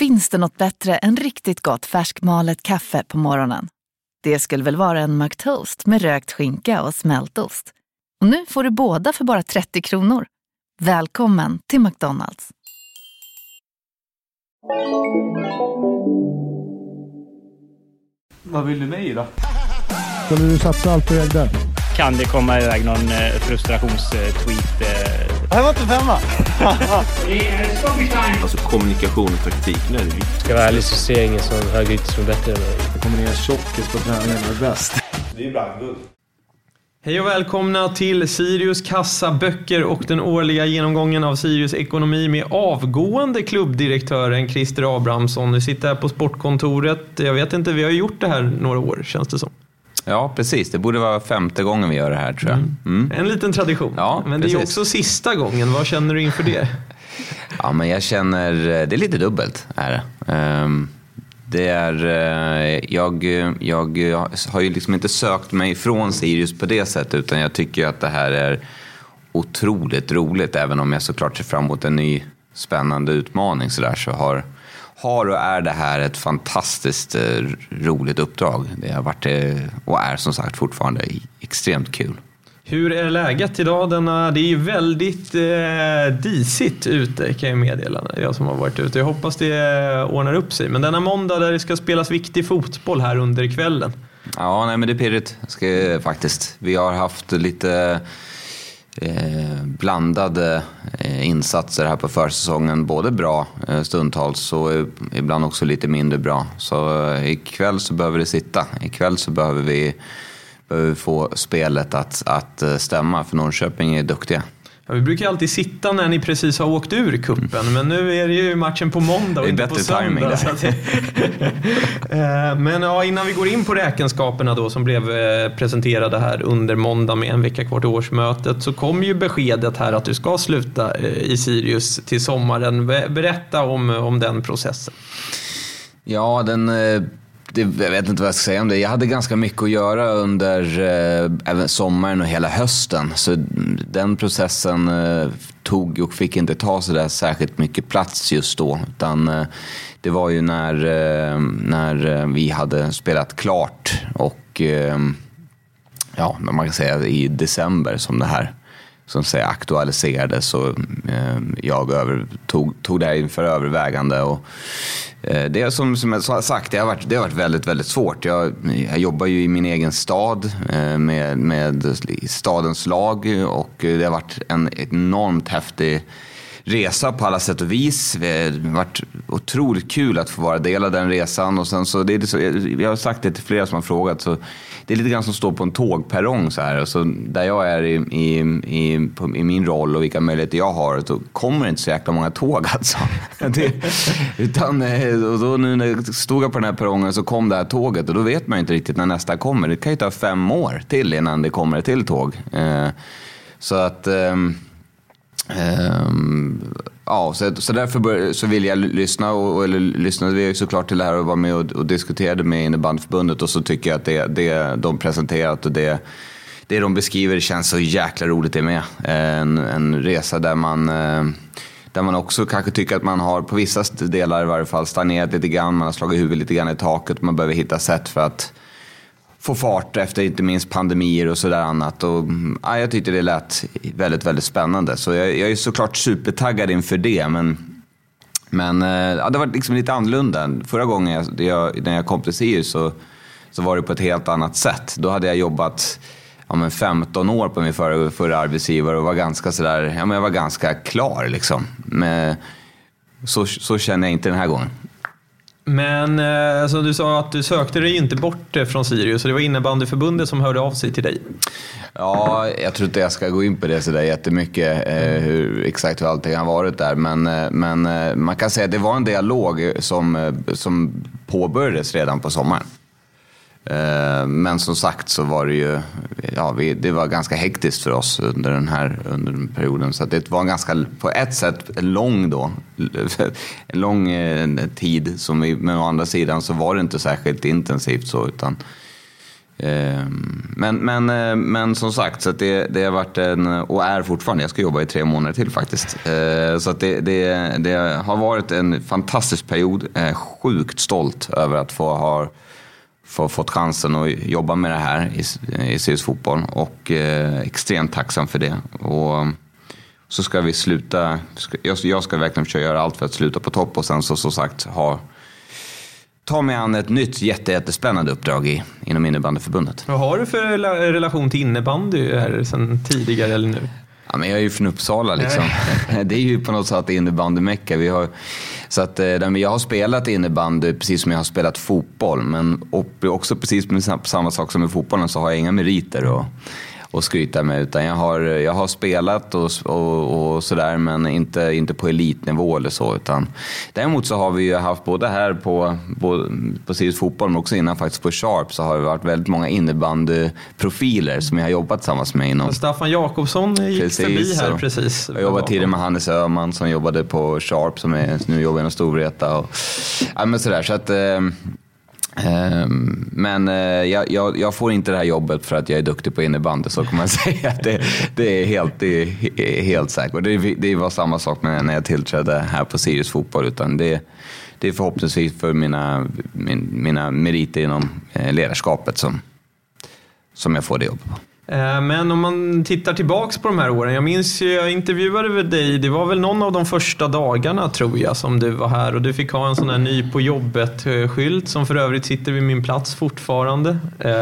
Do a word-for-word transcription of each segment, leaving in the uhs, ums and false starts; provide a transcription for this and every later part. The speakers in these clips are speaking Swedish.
Finns det något bättre än riktigt gott färskmalet kaffe på morgonen? Det skulle väl vara en McToast med rökt skinka och smältost. Och nu får du båda för bara trettio kronor. Välkommen till McDonald's. Vad vill du med i då? Skulle du satsa allt på Rögle? Kan det komma iväg någon eh, frustrationstweet? Eh... Det här var inte femma. Alltså kommunikation och taktik, när det är viktigt. Ska vara ärlig så ser jag ingen som högerytter som är bättre än mig. Jag kommer ner tjockis på träningen är bäst. Det är ju brandguld. Hej och välkomna till Sirius kassaböcker och den årliga genomgången av Sirius ekonomi med avgående klubbdirektören Christer Abrahamsson. Du sitter här på sportkontoret. Jag vet inte, vi har gjort det här några år, känns det som. Ja, precis. Det borde vara femte gången vi gör det här, tror jag. Mm. En liten tradition. Ja, men precis. Det är också sista gången. Vad känner du inför det? Ja, men jag känner... Det är lite dubbelt, är det. Um, det är... Uh, jag, jag har ju liksom inte sökt mig från Sirius på det sättet, utan jag tycker att det här är otroligt roligt. Även om jag såklart ser fram emot en ny spännande utmaning så där, så har... Har och är det här ett fantastiskt eh, roligt uppdrag. Det har varit eh, och är som sagt fortfarande extremt kul. Hur är läget idag? Denna, det är ju väldigt eh, disigt ute, kan jag meddela. Jag som har varit ute. Jag hoppas det ordnar upp sig. Men denna måndag där det ska spelas viktig fotboll här under kvällen. Ja, nej, men det är pirrigt ska, faktiskt. Vi har haft lite... Eh, blandade eh, insatser här på försäsongen, både bra eh, stundtals och eh, ibland också lite mindre bra. Så eh, ikväll så behöver det sitta. Ikväll så behöver vi, behöver vi få spelet att, att eh, stämma, för Norrköping är duktiga. Ja, vi brukar alltid sitta när ni precis har åkt ur kuppen, men nu är det ju matchen på måndag och inte på söndag. Så att, men ja, innan vi går in på räkenskaperna då som blev presenterade här under måndag med en vecka kvar till årsmötet, så kom ju beskedet här att du ska sluta i Sirius till sommaren. Berätta om, om den processen. Ja, den... Det, jag vet inte vad jag ska säga om det. Jag hade ganska mycket att göra under eh, även sommaren och hela hösten. Så den processen eh, tog och fick inte ta så där särskilt mycket plats just då. Utan eh, det var ju när, eh, när vi hade spelat klart och eh, ja, man kan säga i december som det här som säger aktualiserades, så eh, jag över, tog, tog det här inför övervägande. Och eh, det är som, som jag sagt, det har varit, det har varit väldigt, väldigt svårt. Jag, jag jobbar ju i min egen stad eh, med, med stadens lag, och det har varit en enormt häftig resa på alla sätt och vis. Det har varit otroligt kul att få vara del av den resan. Och sen så, det är så, jag har sagt det till flera som har frågat, så det är lite grann som står på en tågperrong så här. Och så där jag är i, i, i, på, i min roll och vilka möjligheter jag har, så kommer det inte så jäkla många tåg alltså. Det, utan, och då nu när jag stod på den här perrongen så kom det här tåget, och då vet man inte riktigt när nästa kommer. Det kan ju ta fem år till innan det kommer ett till tåg. Eh, så att... Eh, Um, ja, så, så därför bör, så vill jag lyssna och, eller lyssnade vi såklart till det här och var med och, och diskuterade med innebandyförbundet, och så tycker jag att det, det de presenterat och det, det de beskriver känns så jäkla roligt det med. En, en resa där man där man också kanske tycker att man har på vissa delar i varje fall stagnerat lite grann, man har slagit huvudet lite grann i taket, man behöver hitta sätt för att få fart efter inte minst pandemier och sådär annat. Och, ja, jag tyckte det lät väldigt, väldigt spännande. Så jag, jag är såklart supertaggad inför det. Men, men ja, det var liksom lite annorlunda. Förra gången jag, jag, när jag kom till Sirius så, så var det på ett helt annat sätt. Då hade jag jobbat ja, men femton år på min förra, förra arbetsgivare och var ganska, sådär, ja, men jag var ganska klar. Liksom. Men, så, så känner jag inte den här gången. Men eh, alltså, du sa att du sökte dig inte bort från Sirius, så det var innebandyförbundet som hörde av sig till dig. Ja, jag tror inte jag ska gå in på det så där jättemycket, eh, hur, exakt hur allting har varit där. Men, eh, men eh, man kan säga att det var en dialog som, eh, som påbörjades redan på sommaren. Eh, men som sagt så var det ju, ja, vi, det var ganska hektiskt för oss under den här under den perioden. Så att det var en ganska, på ett sätt, en lång då, en lång eh, tid. Som vi, men å andra sidan så var det inte särskilt intensivt så, utan Men, men, men som sagt, så att det, det har varit en, och är fortfarande, jag ska jobba i tre månader till faktiskt. Så att det, det, det har varit en fantastisk period. Jag är sjukt stolt över att få ha få, fått chansen att jobba med det här i, i Sirius Fotboll. Och eh, extremt tacksam för det. Och så ska vi sluta, jag, jag ska verkligen försöka göra allt för att sluta på topp. Och sen så som sagt ha ta mig an ett nytt jätte, jättespännande uppdrag i, inom innebandyförbundet. Vad har du för relation till innebandy här sedan tidigare eller nu? Ja, men jag är ju från Uppsala liksom. Det är ju på något sätt innebandymecka. Vi har, så att, jag har spelat innebandy precis som jag har spelat fotboll. Men också precis med samma sak som med fotbollen så har jag inga meriter och och skryta med, utan jag har, jag har spelat och, och, och sådär, men inte, inte på elitnivå eller så, utan däremot så har vi ju haft både här på, på, på Sirius Fotboll, men också innan faktiskt på Sharp, så har det varit väldigt många innebandyprofiler som jag har jobbat tillsammans med inom. Staffan Jakobsson gick precis, förbi här precis. Jag jobbade tidigare med Hannes Öhman som jobbade på Sharp, som är, nu jobbar inom Storvreta och ja, men sådär, så att men jag, jag, jag får inte det här jobbet för att jag är duktig på innebandy, så kan man säga. Det, det är helt, det är helt säkert. Det, det var samma sak med när jag tillträdde här på Sirius Fotboll, utan det, det är förhoppningsvis för mina, min, mina meriter inom ledarskapet som, som jag får det jobbet på. Men om man tittar tillbaks på de här åren, jag minns ju, jag intervjuade dig, det var väl någon av de första dagarna tror jag som du var här, och du fick ha en sån här ny på jobbet-skylt som för övrigt sitter vid min plats fortfarande.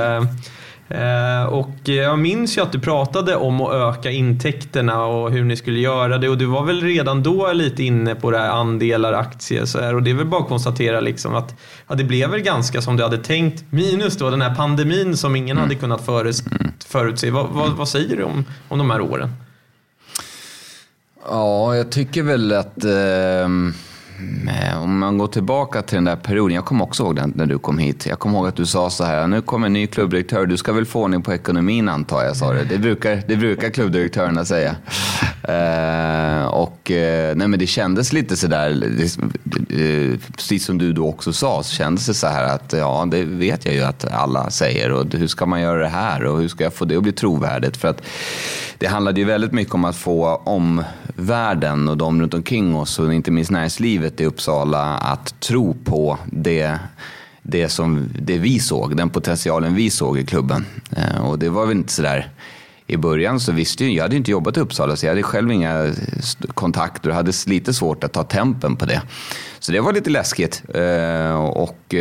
Och jag minns ju att du pratade om att öka intäkterna och hur ni skulle göra det, och du var väl redan då lite inne på det här andelar, aktier så här, och det är väl bara att konstatera liksom att ja, det blev väl ganska som du hade tänkt, minus då den här pandemin som ingen mm. hade kunnat förut, förutse. Vad, vad, vad säger du om, om de här åren? Ja, jag tycker väl att eh... om man går tillbaka till den där perioden, jag kommer också ihåg den när du kom hit. Jag kommer ihåg att du sa så här: nu kommer en ny klubbdirektör, du ska väl få ordning på ekonomin, antar jag, sa det. Det brukar, det brukar klubbdirektörerna säga. Uh, och uh, nej, men det kändes lite så där, det, uh, precis som du då också sa, så kändes det så här att ja, det vet jag ju att alla säger, och hur ska man göra det här och hur ska jag få det att bli trovärdigt? För att det handlade ju väldigt mycket om att få omvärlden och de runt omkring oss, och inte minst näringslivet i Uppsala, att tro på det, det som det vi såg, den potentialen vi såg i klubben. Och det var väl inte så där i början, så visste jag, jag hade inte jobbat i Uppsala, så jag hade själv inga kontakter och hade lite svårt att ta tempen på det. Så det var lite läskigt och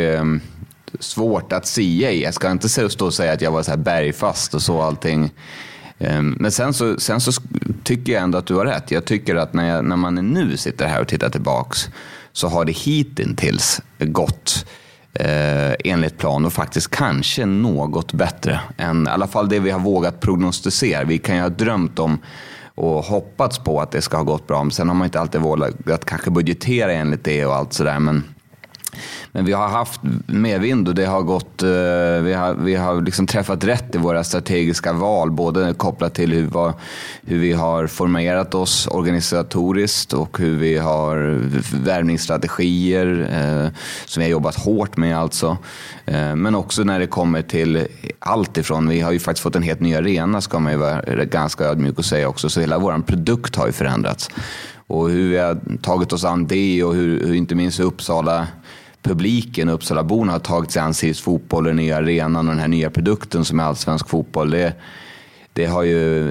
svårt att sia i. Jag ska inte stå och säga att jag var så här bergfast och så allting. Men sen så, sen så tycker jag ändå att du har rätt. Jag tycker att när, jag, när man nu sitter här och tittar tillbaks, så har det hittills gått eh, enligt plan, och faktiskt kanske något bättre än i alla fall det vi har vågat prognostisera. Vi kan ju ha drömt om och hoppats på att det ska ha gått bra, men sen har man inte alltid vågat kanske budgetera enligt det och allt sådär, men Men vi har haft medvind och det har gått, vi har, vi har liksom träffat rätt i våra strategiska val, både kopplat till hur, vad, hur vi har formerat oss organisatoriskt och hur vi har värvningsstrategier eh, som vi har jobbat hårt med alltså. Eh, men också när det kommer till allt ifrån, vi har ju faktiskt fått en helt ny arena, ska man ju vara ganska ödmjuk och säga också, så hela vår produkt har ju förändrats. Och hur vi har tagit oss an det, och hur, hur inte minst Uppsala publiken, Uppsalaborna har tagit sig an Sirius Fotboll, den nya arenan och den här nya produkten som är allsvensk fotboll. Det, det har ju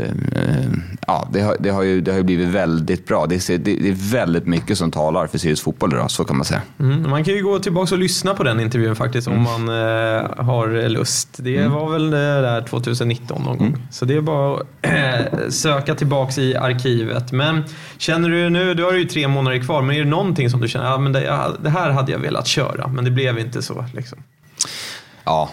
ja, det har, det har ju det har ju blivit väldigt bra. Det är, det är väldigt mycket som talar för Sirius Fotboll idag, så kan man säga. Mm, man kan ju gå tillbaka och lyssna på den intervjun faktiskt, mm. om man eh, har lust. Det mm. var väl det där tjugonitton någon gång. Mm. Så det är bara att äh, söka tillbaka i arkivet. Men känner du nu, du har ju tre månader kvar, men är det någonting som du känner, ja, men det, ja, det här hade jag velat köra, men det blev inte så liksom? Ja,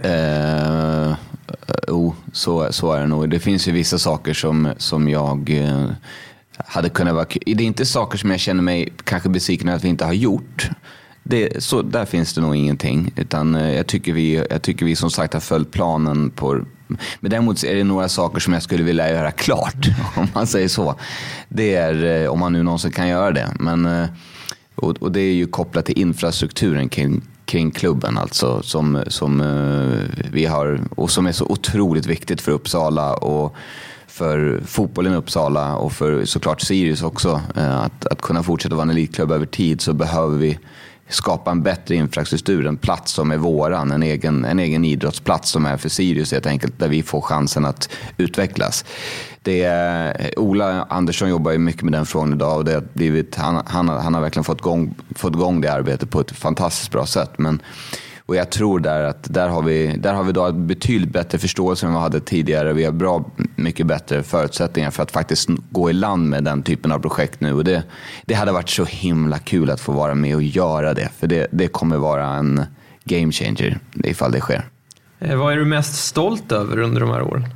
eh, oh, så, så är det nog. Det finns ju vissa saker som, som jag eh, hade kunnat vara... Det är inte saker som jag känner mig kanske besviken att vi inte har gjort. Det, så, där finns det nog ingenting. Utan eh, jag, tycker vi, jag tycker vi som sagt har följt planen på... Men däremot är det några saker som jag skulle vilja göra klart, om man säger så. Det är, eh, om man nu någonsin kan göra det. Men... Eh, Och, och det är ju kopplat till infrastrukturen kring, kring klubben alltså, som, som uh, vi har och som är så otroligt viktigt för Uppsala och för fotbollen i Uppsala och för såklart Sirius också. Uh, att, att kunna fortsätta vara en elitklubb över tid, så behöver vi skapa en bättre infrastruktur, en plats som är våran, en egen, en egen idrottsplats som är för Sirius helt enkelt, där vi får chansen att utvecklas. Det är, Ola Andersson jobbar ju mycket med den frågan idag och det har blivit, han, han, han har verkligen fått igång, fått igång det arbetet på ett fantastiskt bra sätt. Men, och jag tror där att där har vi, där har vi då betydligt bättre förståelse än vad vi hade tidigare. Vi har bra mycket bättre förutsättningar för att faktiskt gå i land med den typen av projekt nu. Och det, det hade varit så himla kul att få vara med och göra det. För det, det kommer vara en game changer ifall det sker. Eh, vad är du mest stolt över under de här åren?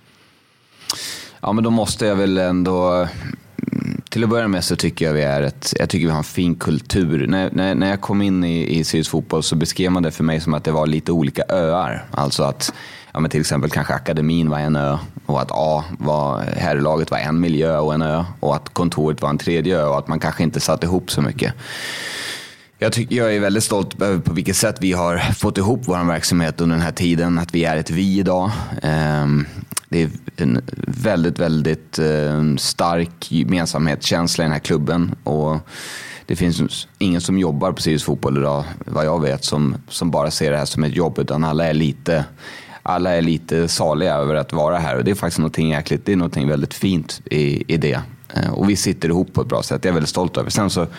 Ja, men då måste jag väl ändå... Till att börja med så tycker jag vi är ett, jag tycker vi har en fin kultur. När, när, när jag kom in i, i Sirius fotboll så beskrev man det för mig som att det var lite olika öar. Alltså att ja, men till exempel kanske akademin var en ö och att A var, herrlaget var en miljö och en ö och att kontoret var en tredje ö och att man kanske inte satt ihop så mycket. Jag, tycker, jag är väldigt stolt över på vilket sätt vi har fått ihop vår verksamhet under den här tiden. Att vi är ett vi idag. Um, Det är en väldigt, väldigt eh, stark gemensamhetskänsla i den här klubben. Och det finns ingen som jobbar på Sirius fotboll idag, vad jag vet, som, som bara ser det här som ett jobb. Utan alla är lite, alla är lite saliga över att vara här. Och det är faktiskt någonting jäkligt, det är någonting väldigt fint i, i det. Eh, och vi sitter ihop på ett bra sätt. Jag är väldigt stolt över. Sen så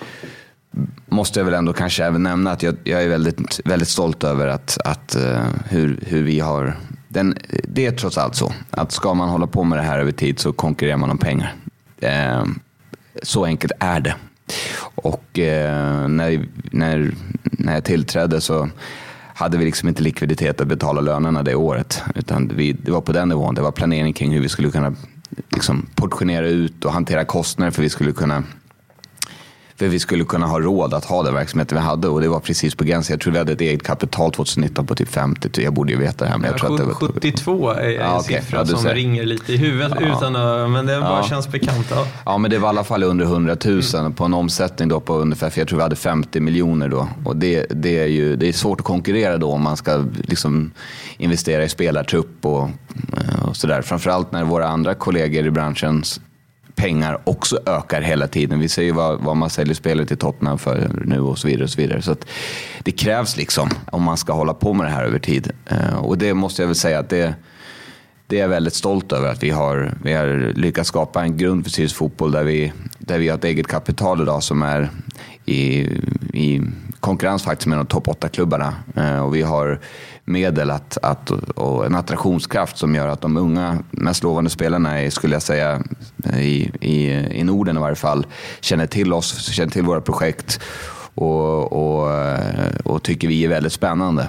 måste jag väl ändå kanske även nämna att jag, jag är väldigt, väldigt stolt över att, att, uh, hur, hur vi har... Den, det är trots allt så att ska man hålla på med det här över tid så konkurrerar man om pengar. Eh, så enkelt är det. Och eh, när, när, när jag tillträdde så hade vi liksom inte likviditet att betala lönerna det året. Utan vi, det var på den nivån. Det var planering kring hur vi skulle kunna liksom portionera ut och hantera kostnader för vi skulle kunna... För vi skulle kunna ha råd att ha den verksamheten vi hade. Och det var precis på gränsen. Jag tror vi hade ett eget kapital tjugonitton på typ femtio. Jag borde ju veta det här. Men jag ja, tror att det var... sjuttiotvå är en ja, okay. siffra ja, som ser. ringer lite i huvudet. Ja. Utan att, men det bara ja. känns bekant. Ja. ja, men det var i alla fall under hundratusen mm. på en omsättning då på ungefär. För jag tror vi hade femtio miljoner då. Och det, det, är ju det är svårt att konkurrera då om man ska liksom investera i spelartrupp och, och sådär. Framförallt när våra andra kollegor i branschen... pengar också ökar hela tiden. Vi ser ju vad, vad man säljer spelare till Tottenham för nu och så vidare och så vidare. Så att det krävs liksom om man ska hålla på med det här över tid. Uh, och det måste jag väl säga att det, det är jag väldigt stolt över att vi har, vi har lyckats skapa en grund för Sirius fotboll där vi, där vi har ett eget kapital idag som är i, i konkurrens faktiskt med de topp åtta klubbarna. Uh, och vi har medel att, att, och en attraktionskraft som gör att de unga, mest lovande spelarna är, skulle jag säga, i, i, i Norden i varje fall, känner till oss, känner till våra projekt och, och, och tycker vi är väldigt spännande.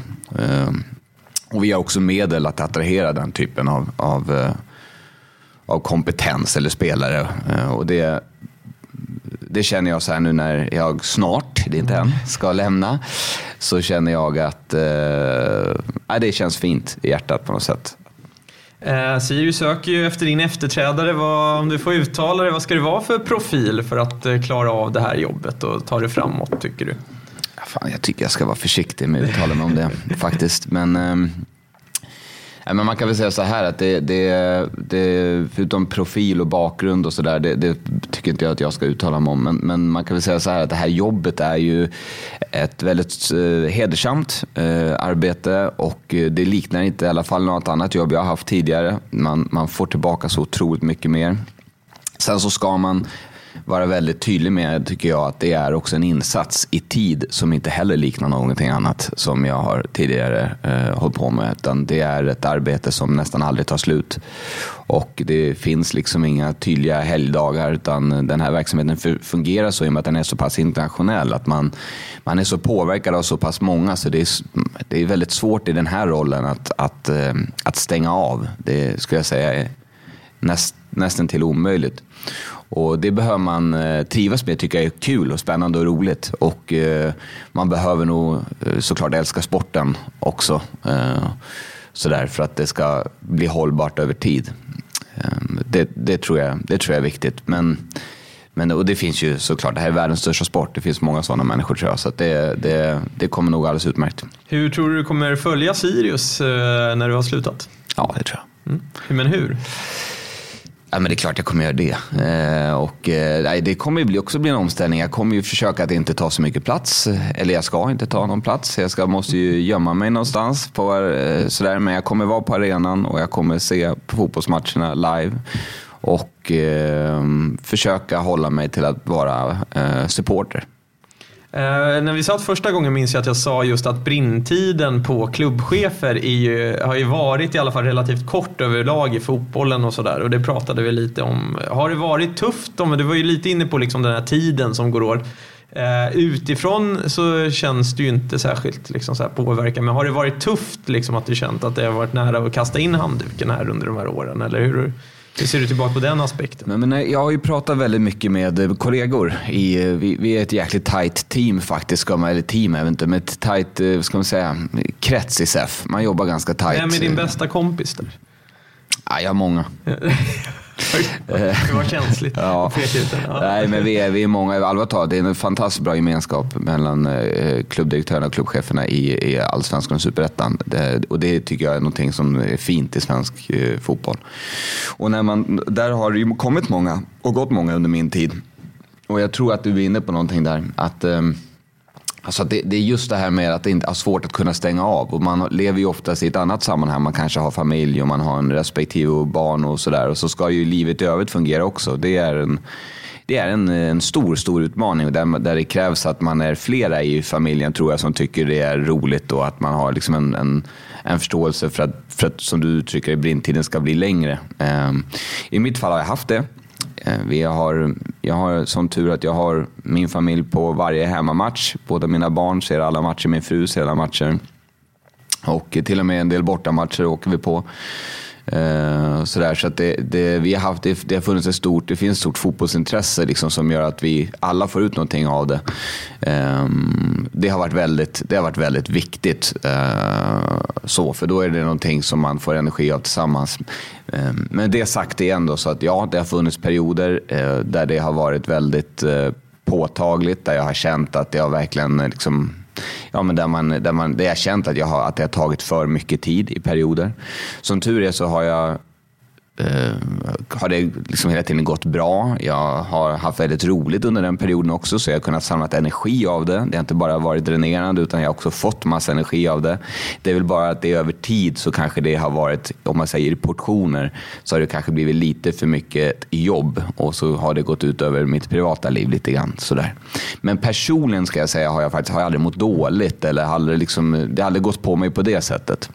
Och vi har också medel att attrahera den typen av, av, av kompetens eller spelare. Och det Det känner jag så här nu när jag snart, det är inte än, ska lämna. Så känner jag att eh, det känns fint i hjärtat på något sätt. Eh, Sirius söker ju efter din efterträdare. Vad, om du får uttala det, vad ska det vara för profil för att eh, klara av det här jobbet och ta det framåt, tycker du? Ja, fan, jag tycker jag ska vara försiktig med att uttala mig om det faktiskt. Men... Eh, Men man kan väl säga så här att det, det, det förutom profil och bakgrund och sådär, det, det tycker inte jag att jag ska uttala mig om. Men, men man kan väl säga så här att det här jobbet är ju ett väldigt eh, hedersamt eh, arbete och det liknar inte i alla fall något annat jobb jag har haft tidigare. Man, man får tillbaka så otroligt mycket mer. Sen så ska man vara väldigt tydlig med, tycker jag, att det är också en insats i tid som inte heller liknar någonting annat som jag har tidigare eh, hållit på med, utan det är ett arbete som nästan aldrig tar slut och det finns liksom inga tydliga helgdagar, utan den här verksamheten fungerar så i och med att den är så pass internationell att man, man är så påverkad av så pass många, så det är, det är väldigt svårt i den här rollen att, att, eh, att stänga av. Det skulle jag säga är näst, nästan till omöjligt. Och det behöver man eh, trivas med, tycker jag är kul och spännande och roligt. Och eh, man behöver nog eh, såklart älska sporten också. Eh, sådär, för att det ska bli hållbart över tid. Eh, det, det, tror jag, det tror jag är viktigt. Men Men, och det finns ju såklart, det här är världens största sport. Det finns många sådana människor tror jag. Så att det, det, det kommer nog alldeles utmärkt. Hur tror du du kommer följa Sirius eh, när du har slutat? Ja, det tror jag. Mm. Men hur? Ja, men det är klart jag kommer göra det. Eh, och eh, det kommer ju bli, också bli en omställning. Jag kommer ju försöka att inte ta så mycket plats. Eller jag ska inte ta någon plats. Jag ska, måste ju gömma mig någonstans. På, eh, sådär. Men jag kommer vara på arenan och jag kommer se på fotbollsmatcherna live. Och eh, försöka hålla mig till att vara eh, supporter. Eh, när vi satt första gången minns jag att jag sa just att brintiden på klubbchefer är ju, har ju varit i alla fall relativt kort överlag i fotbollen och sådär. Och det pratade vi lite om. Har det varit tufft? Om, det var ju lite inne på liksom den här tiden som går åt. Eh, utifrån så känns det ju inte särskilt liksom så här påverkan. Men har det varit tufft liksom att du känt att det har varit nära att kasta in handduken här under de här åren? Eller hur? Hur ser du tillbaka på den aspekten? Men, men jag har ju pratat väldigt mycket med kollegor. I, vi, vi är ett jäkligt tight team faktiskt. Ska man, eller team, jag vet inte, med ett tight, ska man säga, krets i S F. Man jobbar ganska tight. Vem är din bästa kompis där? Ja, jag har många. Det var känsligt. Ja. Ja. Nej, men vi är, vi är många. Allvarligt talat, det är en fantastiskt bra gemenskap mellan eh, klubbdirektörerna och klubbcheferna i, i Allsvenskan och Superettan. Det, och det tycker jag är någonting som är fint i svensk eh, fotboll. Och när man, där har det ju kommit många och gått många under min tid. Och jag tror att du är inne på någonting där. Att... Eh, Alltså det, det är just det här med att det inte är svårt att kunna stänga av. Och man lever ju oftast i ett annat sammanhang. Man kanske har familj och man har en respektive barn och sådär. Och så ska ju livet i övrigt fungera också. Det är en, det är en, en stor, stor utmaning. Där, där det krävs att man är flera i familjen, tror jag, som tycker det är roligt. Och att man har liksom en, en, en förståelse för att, för att, som du uttrycker det, brintiden ska bli längre. Um, I mitt fall har jag haft det. Vi har, jag har sån tur att jag har min familj på varje hemmamatch. Båda mina barn ser alla matcher, min fru ser alla matcher. Och till och med en del bortamatcher åker vi på. Uh, sådär, så att det, det, vi har haft, det, det har funnits ett stort, det finns ett stort fotbollsintresse liksom, som gör att vi alla får ut någonting av det. Um, det har varit väldigt, det har varit väldigt viktigt. Uh, så, för då är det någonting som man får energi av tillsammans. Um, men det sagt är ändå så att ja, det har funnits perioder uh, där det har varit väldigt uh, påtagligt, där jag har känt att det har verkligen liksom, ja, men där man, där man, där jag känt att jag har, att det har tagit för mycket tid i perioder. Som tur är så har jag eh, har det liksom hela tiden gått bra. Jag har haft väldigt roligt under den perioden också, så jag har kunnat samla energi av det. Det har inte bara varit dränerande, utan jag har också fått massa energi av det. Det är väl bara att det är över tid så kanske det har varit, om man säger i portioner, så har det kanske blivit lite för mycket jobb, och så har det gått ut över mitt privata liv lite grann sådär. Men personligen ska jag säga har jag faktiskt har jag aldrig mått dåligt, eller aldrig liksom, det har aldrig gått på mig på det sättet.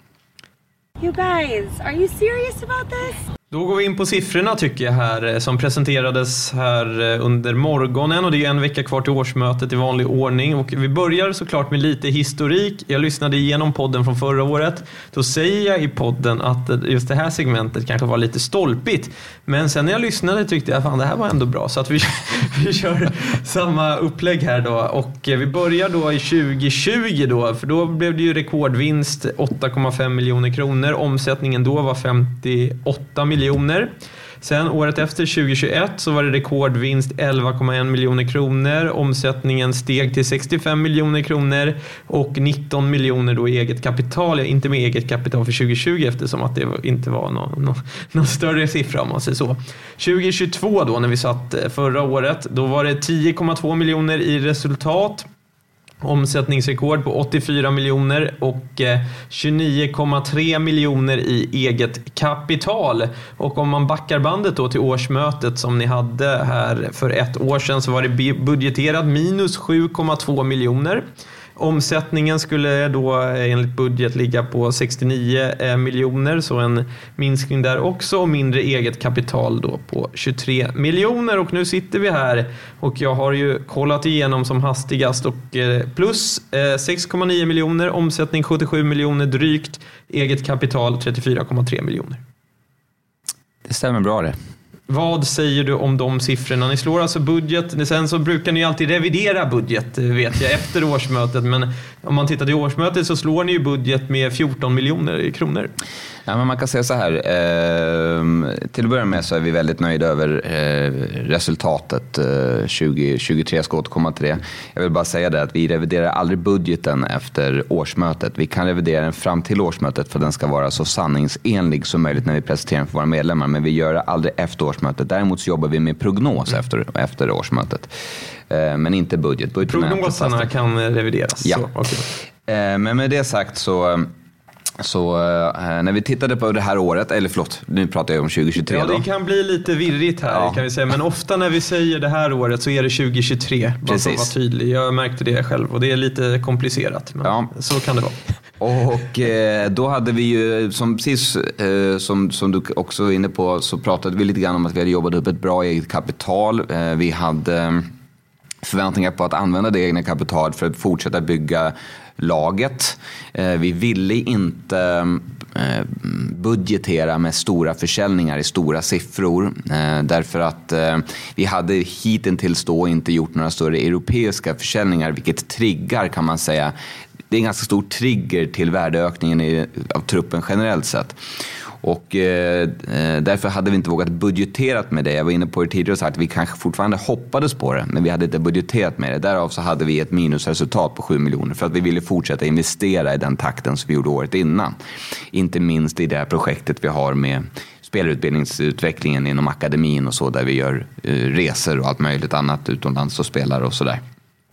You guys, are you serious about this? Då går vi in på siffrorna tycker jag här, som presenterades här under morgonen, och det är en vecka kvar till årsmötet i vanlig ordning, och vi börjar såklart med lite historik. Jag lyssnade igenom podden från förra året. Då säger jag i podden att just det här segmentet kanske var lite stolpigt, men sen när jag lyssnade tyckte jag fan det här var ändå bra, så att vi, vi kör samma upplägg här då. Och vi börjar då i tjugo tjugo då, för då blev det ju rekordvinst, åtta komma fem miljoner kronor. Omsättningen då var femtioåtta miljoner. Sen året efter tjugo tjugoett så var det rekordvinst elva komma en miljoner kronor. Omsättningen steg till sextiofem miljoner kronor och nitton miljoner då i eget kapital. Inte med eget kapital för tjugo tjugo, eftersom att det inte var någon, någon, någon större siffra om man säger så. tjugo tjugotvå då, när vi satt förra året, då var det tio komma två miljoner i resultat. Omsättningsrekord på åttiofyra miljoner och tjugonio komma tre miljoner i eget kapital. Och om man backar bandet då till årsmötet som ni hade här för ett år sedan, så var det budgeterat minus sju komma två miljoner. Omsättningen skulle då enligt budget ligga på sextionio miljoner, så en minskning där också, och mindre eget kapital då på tjugotre miljoner. Och nu sitter vi här och jag har ju kollat igenom som hastigast, och plus sex komma nio miljoner, omsättning sjuttiosju miljoner drygt, eget kapital trettiofyra komma tre miljoner. Det stämmer bra det. Vad säger du om de siffrorna? Ni slår alltså budget. Sen så brukar ni alltid revidera budget, vet jag, efter årsmötet. Men om man tittar till årsmötet så slår ni ju budget med fjorton miljoner kronor. Ja, men man kan säga så här. Eh, till att börja med så är vi väldigt nöjda över eh, resultatet. Eh, tjugo tjugotre ska återkomma till det. Jag vill bara säga det att vi reviderar aldrig budgeten efter årsmötet. Vi kan revidera den fram till årsmötet för att den ska vara så sanningsenlig som möjligt när vi presenterar för våra medlemmar. Men vi gör det aldrig efter årsmötet. Däremot så jobbar vi med prognos mm. efter, efter årsmötet. Eh, men inte budget. Budgeten prognoserna kan revideras. Ja. Så, okay. eh, men med det sagt så... Så eh, när vi tittade på det här året, eller förlåt, nu pratar jag om tjugo tjugotre ja, då. det kan bli lite virrigt här ja. kan vi säga. Men ofta när vi säger det här året så är det tjugo tjugotre. Bara för att vara tydlig. Jag märkte det själv och det är lite komplicerat. Men ja. så kan det vara. Och eh, då hade vi ju, som precis eh, som, som du också var inne på, så pratade vi lite grann om att vi hade jobbat upp ett bra eget kapital. Eh, vi hade förväntningar på att använda det egna kapitalet för att fortsätta bygga laget. Vi ville inte budgetera med stora försäljningar i stora siffror därför att vi hade hittills då inte gjort några större europeiska försäljningar, vilket triggar, kan man säga. Det är en ganska stor trigger till värdeökningen av truppen generellt sett. Och eh, därför hade vi inte vågat budgeterat med det. Jag var inne på det tidigare och sagt att vi kanske fortfarande hoppades på det, men vi hade inte budgeterat med det. Därav så hade vi ett minusresultat på sju miljoner för att vi ville fortsätta investera i den takten som vi gjorde året innan. Inte minst i det här projektet vi har med spelarutbildningsutvecklingen inom akademin och så, där vi gör eh, resor och allt möjligt annat utomlands och spelar och sådär.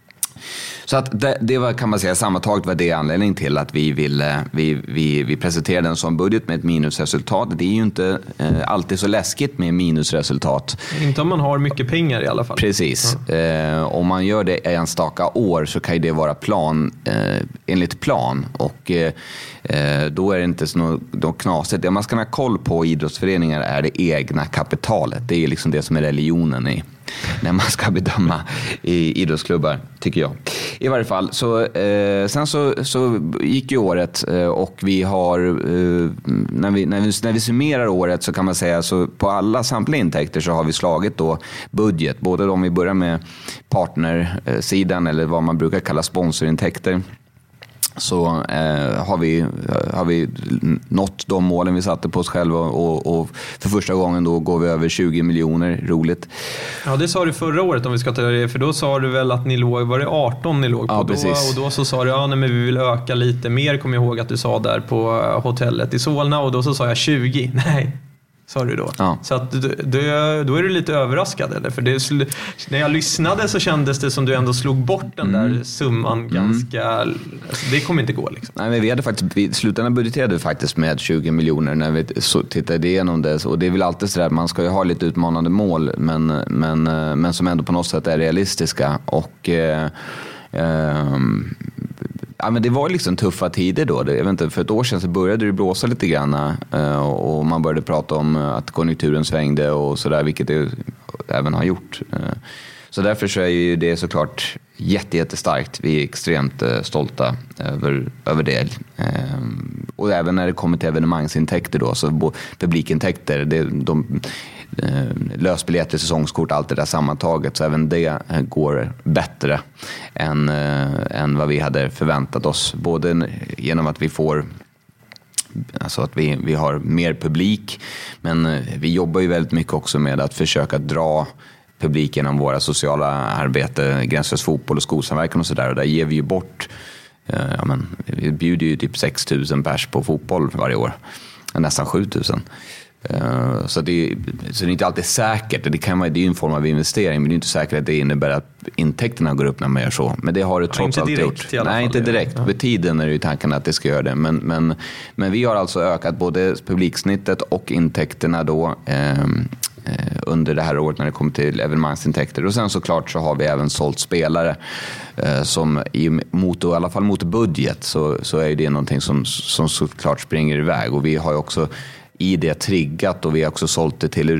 Så att det, det var, kan man säga, sammantaget var det anledning till att vi ville, vi, vi, vi presenterade en sån budget med ett minusresultat. Det är ju inte eh, alltid så läskigt med minusresultat. Inte om man har mycket pengar i alla fall. Precis. Ja. Eh, om man gör det enstaka år så kan ju det vara plan eh, enligt plan. Och eh, då är det inte så något knasigt. Det man ska ha koll på i idrottsföreningar är det egna kapitalet. Det är liksom det som är religionen i när man ska bedöma i idrottsklubbar, tycker jag. I varje fall, så, eh, sen så, så gick ju året eh, och vi har, eh, när, vi, när, vi, när vi summerar året så kan man säga så på alla samtliga intäkter så har vi slagit då budget. Både om vi börjar med partnersidan eller vad man brukar kalla sponsorintäkter. Så eh, har, vi, har vi nått de målen vi satte på oss själva och, och för första gången då går vi över tjugo miljoner, roligt. Ja, det sa du förra året om vi ska ta det, för då sa du väl att ni låg, var det arton ni låg på? Ja, då, precis. och då så sa du, ja nej, men vi vill öka lite mer, kommer jag ihåg att du sa där på hotellet i Solna, och då så sa jag tjugo, nej. Sa du då. Ja. Så att du, du, då är du lite överraskad, eller? För det, när jag lyssnade så kändes det som du ändå slog bort den mm. där summan mm. ganska... Alltså, det kommer inte gå liksom. Nej, men vi hade faktiskt... Vi, slutändan budgeterade vi faktiskt med tjugo miljoner när vi så, tittade igenom det. Och det är väl alltid så där, man ska ju ha lite utmanande mål, men, men, men som ändå på något sätt är realistiska. Och... Eh, eh, Ja, men det var liksom tuffa tider då. Jag vet inte, för ett år sedan så började det blåsa lite grann och man började prata om att konjunkturen svängde och sådär, vilket det även har gjort. Så därför så är ju det såklart jätte, jättestarkt. Vi är extremt stolta över, över det. Och även när det kommer till evenemangsintäkter då, så publikintäkter, det, de lösbiljetter, säsongskort, allt det där sammantaget, så även det går bättre än, än vad vi hade förväntat oss, både genom att vi får, alltså att vi, vi har mer publik, men vi jobbar ju väldigt mycket också med att försöka dra publiken om våra sociala arbete, gränslös fotboll och skolsamverkan och sådär, och där ger vi ju bort, ja men vi bjuder ju typ sex tusen pers på fotboll varje år, nästan sju tusen. Uh, så, det, så det är inte alltid säkert. Det, kan vara, det är ju en form av investering, men det är inte säkert att det innebär att intäkterna går upp när man gör så. Men det har det trots allt gjort. Nej, fall, inte direkt. Ja. Med tiden är det ju tanken att det ska göra det. Men, men, men vi har alltså ökat både publiksnittet och intäkterna då eh, under det här året när det kommer till evenemangsintäkter. Och sen såklart så har vi även sålt spelare eh, som i, mot, i alla fall mot budget, så, så är det någonting som, som såklart springer iväg. Och vi har ju också i det triggat, och vi har också sålt det till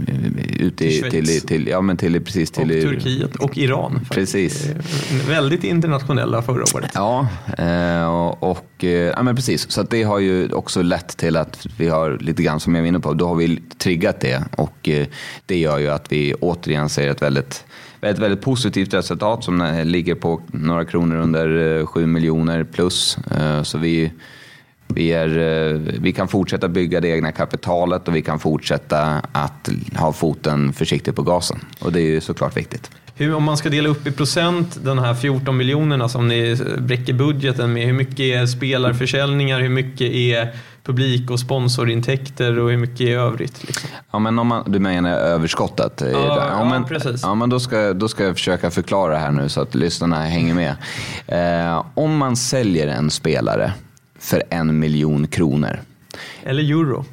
ut till, till, till ja men till precis till och Turkiet och Iran faktiskt. Precis. Väldigt internationella förra året. Ja, och, och ja men precis, så att det har ju också lett till att vi har lite grann, som jag var inne på, då har vi triggat det, och det gör ju att vi återigen ser ett väldigt ett väldigt positivt resultat som ligger på några kronor under sju miljoner plus, så vi Vi, är, vi kan fortsätta bygga det egna kapitalet och vi kan fortsätta att ha foten försiktigt på gasen. Och det är ju såklart viktigt. Hur, om man ska dela upp i procent den här fjorton miljonerna som ni bräcker budgeten med, hur mycket är spelarförsäljningar, hur mycket är publik- och sponsorintäkter och hur mycket är övrigt? Liksom? Ja, men om man, du menar överskottet? Ja, ja, ja men, precis. Ja, men då ska, då ska jag försöka förklara här nu så att lyssnarna hänger med. Eh, om man säljer en spelare för en miljon kronor. Eller euro.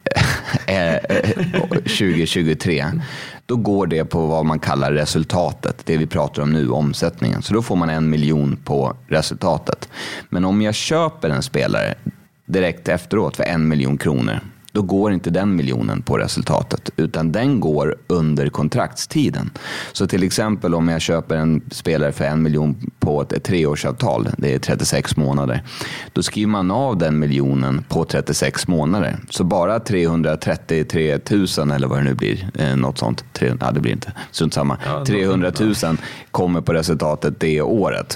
tjugo tjugotre. Då går det på vad man kallar resultatet. Det vi pratar om nu, omsättningen. Så då får man en miljon på resultatet. Men om jag köper en spelare direkt efteråt för en miljon kronor, då går inte den miljonen på resultatet, utan den går under kontraktstiden. Så till exempel om jag köper en spelare för en miljon på ett, ett treårsavtal, det är trettiosex månader, då skriver man av den miljonen på trettiosex månader. Så bara trehundratrettiotre tusen eller vad det nu blir, eh, något sånt, tre, ja, det blir inte strunt samma, ja, trehundratusen kommer på resultatet det året.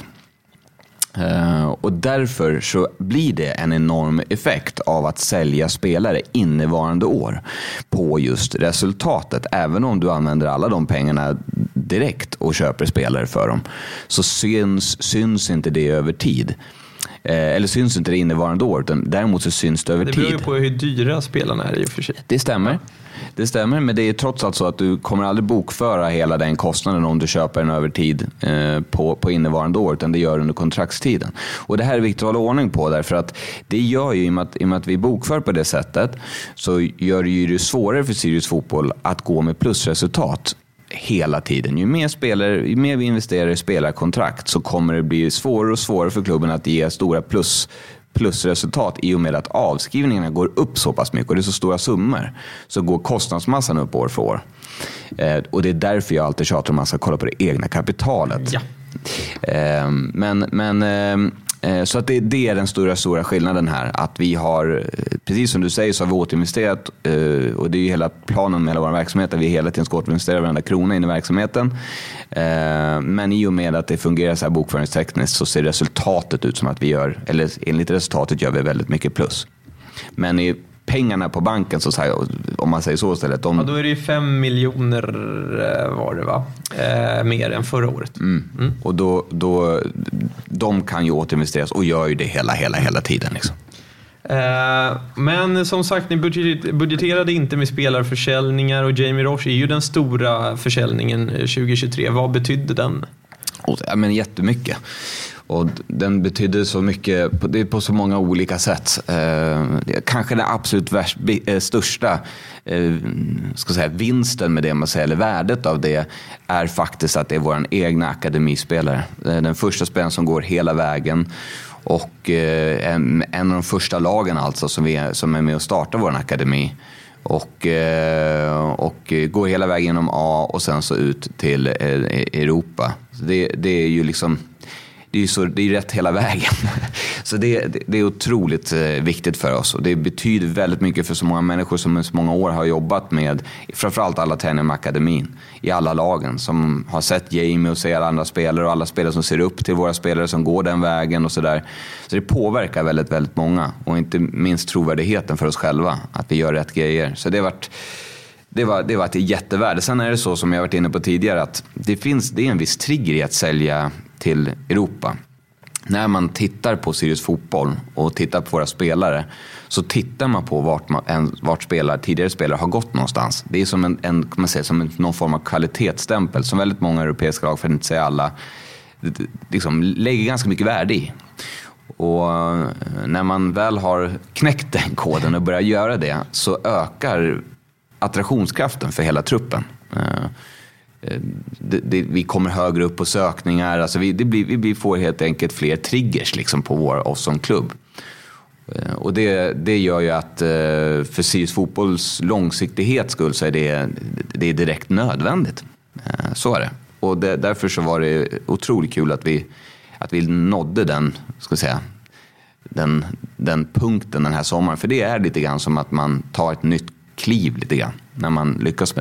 Uh, och därför så blir det en enorm effekt av att sälja spelare innevarande år på just resultatet. Även om du använder alla de pengarna direkt och köper spelare för dem, så syns, syns inte det över tid. Uh, eller syns inte det innevarande år, utan däremot så syns det över tid. Det beror ju på hur dyra spelarna är i och för sig. Det stämmer. Det stämmer, men det är trots allt så att du kommer aldrig bokföra hela den kostnaden om du köper den över tid eh, på, på innevarande år, utan det gör under kontraktstiden. Och det här är viktigt att hålla ordning på, därför att det gör ju, i och med att, i och med att vi bokför på det sättet, så gör det ju det svårare för Sirius Fotboll att gå med plusresultat hela tiden. Ju mer, spelare, ju mer vi investerar i spelarkontrakt, så kommer det bli svårare och svårare för klubben att ge stora plus plusresultat i och med att avskrivningarna går upp så pass mycket och det är så stora summor, så går kostnadsmassan upp år för år. Eh, och det är därför jag alltid tjatar om att man ska kolla på det egna kapitalet. Ja. Eh, men men eh, så att det, det är den stora stora skillnaden här, att vi har, precis som du säger, så har vi återinvesterat, eh, och det är ju hela planen med hela vår verksamhet, att vi hela tiden ska återinvestera varenda krona in i verksamheten. Eh, men i och med att det fungerar så här bokföringstekniskt, så ser resultatet ut som att vi gör, eller enligt resultatet gör vi väldigt mycket plus. Men i pengarna på banken, så säger, om man säger så istället, de... ja, då är det ju fem miljoner var det va? Eh, mer än förra året. Mm. Mm. Och då, då, de kan ju återinvesteras och gör ju det hela, hela, hela tiden liksom. Eh, men som sagt, ni budgeterade inte med spelarförsäljningar, och Jamie Roche är ju den stora försäljningen tjugo tjugotre. Vad betydde den? Ja, men jättemycket. Och den betydde så mycket på, det är på så många olika sätt. Eh, kanske den absolut värst, eh, största eh, ska säga, vinsten med det man säger, eller värdet av det, är faktiskt att det är vår egna akademispelare. Eh, den första spelaren som går hela vägen, och eh, en, en av de första lagen alltså som, vi är, som är med och startar vår akademi. Och, och går hela vägen genom A och sen så ut till Europa. Det, det är ju liksom, det är ju så, det är rätt hela vägen. Så det, det, det är otroligt viktigt för oss, och det betyder väldigt mycket för så många människor som i så många år har jobbat med, framförallt alla tränare med akademin i alla lagen, som har sett Jamie och ser alla andra spelare och alla spelare som ser upp till våra spelare som går den vägen och sådär. Så det påverkar väldigt, väldigt många, och inte minst trovärdigheten för oss själva att vi gör rätt grejer. Så det har varit Det var, det var ett jättevärde. Sen är det så, som jag varit inne på tidigare, att det finns, det är en viss trigger i att sälja till Europa. När man tittar på Sirius Fotboll och tittar på våra spelare, så tittar man på vart, man, en, vart spelare, tidigare spelare har gått någonstans. Det är som en, en, kan man säga, som en, någon form av kvalitetsstämpel som väldigt många europeiska lag, för att inte säga alla, liksom lägger ganska mycket värde i. Och när man väl har knäckt den koden och börjar göra det, så ökar attraktionskraften för hela truppen. Det, det, vi kommer högre upp på sökningar, alltså vi, det blir, vi får helt enkelt fler triggers liksom på vår, oss som klubb. Och det, det gör ju att för Sirius Fotbolls långsiktighet skull, så är det, det är direkt nödvändigt. Så är det. Och det, därför så var det otroligt kul att vi, att vi nådde den, ska jag säga, den, den punkten den här sommaren. För det är lite grann som att man tar ett nytt kliv lite grann när man lyckas med det.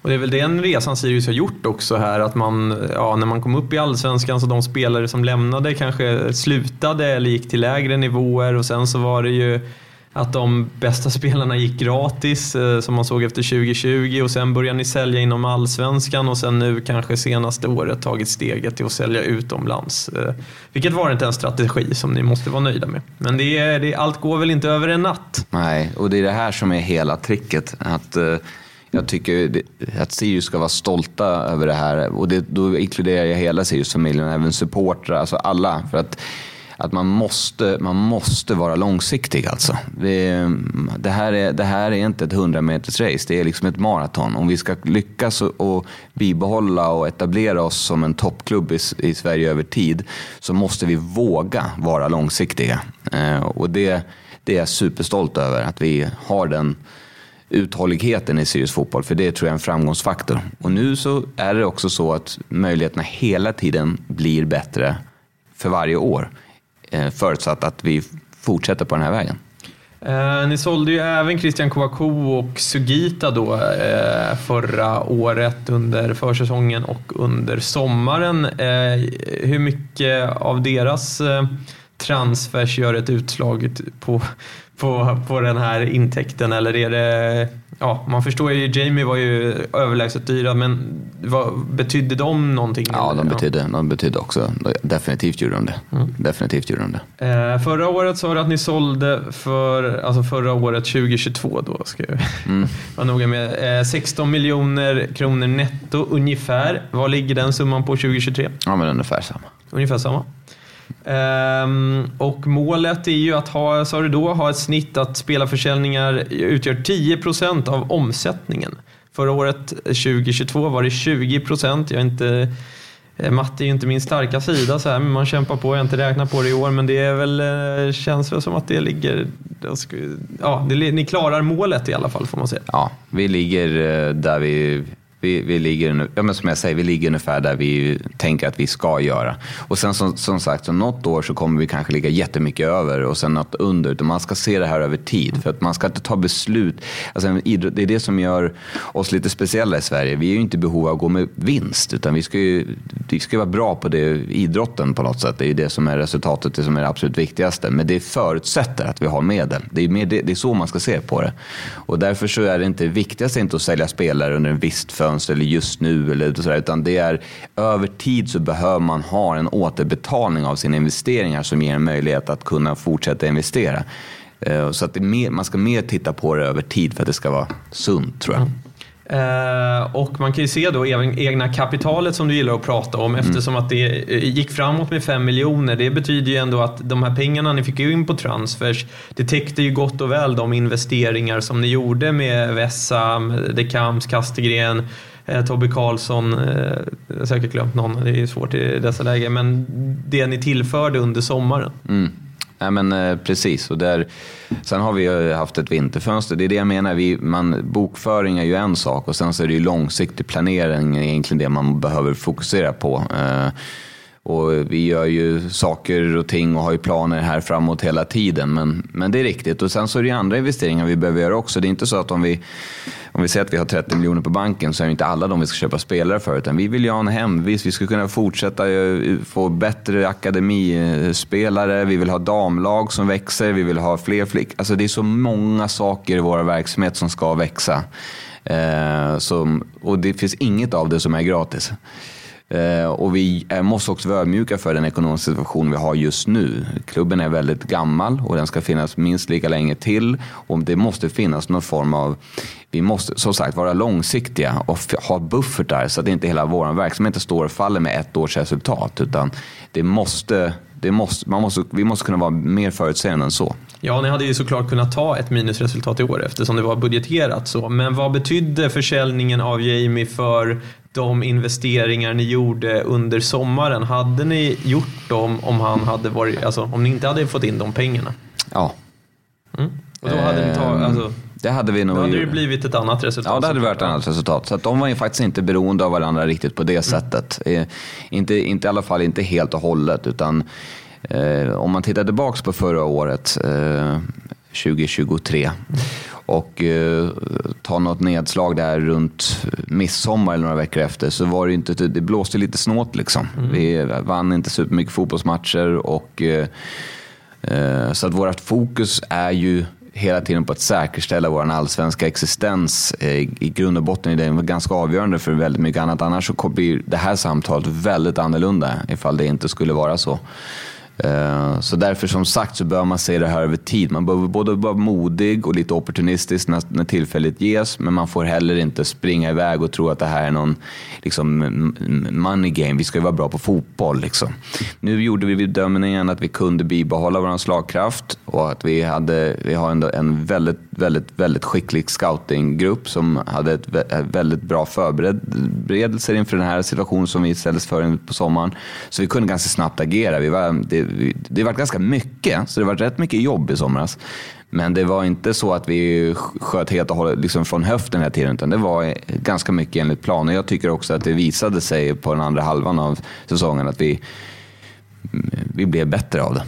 Och det är väl den resan Sirius har gjort också här, att man, ja, när man kom upp i Allsvenskan så de spelare som lämnade kanske slutade eller gick till lägre nivåer, och sen så var det ju att de bästa spelarna gick gratis eh, som man såg efter tjugo tjugo, och sen började ni sälja inom Allsvenskan, och sen nu kanske senaste året tagit steget till att sälja utomlands. Eh, vilket var inte en strategi som ni måste vara nöjda med. Men det är, det, allt går väl inte över en natt. Nej, och det är det här som är hela tricket. Att, eh, jag tycker att Sirius ska vara stolta över det här, och det, då inkluderar jag hela Sirius-familjen, även supportrar, alltså alla, för att Att man måste, man måste vara långsiktig alltså. Det, det, här är, det här är inte ett hundra meters race, det är liksom ett maraton. Om vi ska lyckas och, och bibehålla och etablera oss som en toppklubb i, i Sverige över tid, så måste vi våga vara långsiktiga. Eh, och det, det är jag superstolt över, att vi har den uthålligheten i Sirius fotboll, för det tror jag är en framgångsfaktor. Och nu så är det också så att möjligheterna hela tiden blir bättre för varje år. Förutsatt att vi fortsätter på den här vägen. Eh, ni sålde ju även Christian Kouakou och Sugita då eh, förra året under försäsongen och under sommaren. Eh, hur mycket av deras eh, transfers gör ett utslag på, på, på den här intäkten? Eller är det... Ja, man förstår ju, Jamie var ju överlägset dyra, men vad, betydde de någonting? Ja, de betydde, de betydde också. Definitivt gjorde de det. Mm. Definitivt gjorde de det. Eh, förra året sa du att ni sålde för, alltså förra året tjugo tjugotvå då, ska jag mm. vara noga med, eh, sexton miljoner kronor netto ungefär. Vad ligger den summan på tjugo tjugotre? Ja, men ungefär samma. Ungefär samma. Um, och målet är ju att ha, sa du då, ha ett snitt att spelarförsäljningar utgör tio procent av omsättningen. Förra året tjugo tjugotvå var det tjugo procent. Jag är inte, matte är ju inte min starka sida så här, men man kämpar på, jag har inte räknat på det i år, men det är väl, känns väl som att det ligger, ja, det, ni klarar målet i alla fall, får man säga. Ja, vi ligger där vi Vi, vi ligger, ja, men som jag säger, vi ligger ungefär där vi tänker att vi ska göra. Och sen som, som sagt, så något år så kommer vi kanske ligga jättemycket över och sen något under. Utan man ska se det här över tid, för att man ska inte ta beslut. Alltså, det är det som gör oss lite speciella i Sverige. Vi är ju inte i behov av att gå med vinst, utan vi ska ju vi ska vara bra på det, idrotten på något sätt. Det är ju det som är resultatet, det som är det absolut viktigaste. Men det förutsätter att vi har medel. Det är, mer, det, det är så man ska se på det. Och därför så är det inte viktigast inte att sälja spelare under en viss fönster eller just nu, eller så där, utan det är över tid så behöver man ha en återbetalning av sina investeringar som ger en möjlighet att kunna fortsätta investera. Så att det är mer, man ska mer titta på det över tid för att det ska vara sunt, tror jag. Uh, och man kan ju se då även egna kapitalet som du gillar att prata om, mm. eftersom att det gick framåt med fem miljoner. Det betyder ju ändå att de här pengarna ni fick in på transfers, det täckte ju gott och väl de investeringar som ni gjorde med Vessam, De Camps, Kastegren, eh, Tobbe Karlsson, eh, jag har säkert glömt någon, det är ju svårt i dessa lägen, men det ni tillförde under sommaren. Mm. Ja, men eh, precis, och där, sen har vi ju haft ett vinterfönster. Det är det jag menar, vi, man, bokföring är ju en sak, och sen så är det ju långsiktig planering egentligen det man behöver fokusera på. Eh, och vi gör ju saker och ting och har ju planer här framåt hela tiden, men, men det är riktigt. Och sen så är det ju andra investeringar vi behöver göra också. Det är inte så att om vi, om vi säger att vi har trettio miljoner på banken, så är det inte alla de vi ska köpa spelare för, utan vi vill ju ha en hemvis. Vi ska kunna fortsätta få bättre akademispelare, vi vill ha damlag som växer, vi vill ha fler flick. Alltså det är så många saker i vår verksamhet som ska växa. Eh, som, och det finns inget av det som är gratis. Uh, och vi måste också vara ödmjuka för den ekonomiska situation vi har just nu. Klubben är väldigt gammal och den ska finnas minst lika länge till, och det måste finnas någon form av, vi måste som sagt vara långsiktiga och f- ha buffertar så att inte hela vår verksamhet står och faller med ett års resultat, utan det måste, det måste, man måste, vi måste kunna vara mer förutseende än så. Ja, ni hade ju såklart kunnat ta ett minusresultat i år eftersom det var budgeterat så. Men vad betydde försäljningen av Jamie för de investeringar ni gjorde under sommaren? Hade ni gjort dem om han hade varit, alltså om ni inte hade fått in de pengarna? Ja. Mm. Och då hade ni tagit, alltså, det hade vi nog. Då hade det blivit ett annat resultat. Ja, det hade varit ett annat resultat. Så att de var ju faktiskt inte beroende av varandra riktigt på det mm. sättet. Eh, inte, inte i alla fall inte helt och hållet, utan eh, om man tittar tillbaka på förra året, eh, tjugo tjugotre, och eh, ta något nedslag där runt midsommar eller några veckor efter, så var det inte, det blåste lite snålt liksom. Mm. Vi vann inte supermycket fotbollsmatcher och eh, eh, så att vårt fokus är ju hela tiden på att säkerställa vår allsvenska existens. eh, i grund och botten. Det är ganska avgörande för väldigt mycket annat, annars så blir det här samtalet väldigt annorlunda ifall det inte skulle vara så. Så därför, som sagt, så bör man se det här över tid. Man behöver både vara modig och lite opportunistisk när, när tillfället ges, men man får heller inte springa iväg och tro att det här är någon liksom, money game. Vi ska ju vara bra på fotboll liksom. Nu gjorde vi bedömningen att vi kunde bibehålla vår slagkraft och att vi hade vi har ändå en väldigt, väldigt, väldigt skicklig scoutinggrupp som hade ett väldigt bra förberedelser inför den här situationen som vi ställdes för på sommaren. Så vi kunde ganska snabbt agera. Vi var, det, det var ganska mycket, så det var rätt mycket jobb i somras. Men det var inte så att vi sköt helt och hållet liksom från höften hela tiden, utan det var ganska mycket enligt plan. Och jag tycker också att det visade sig på den andra halvan av säsongen att vi, vi blev bättre av det.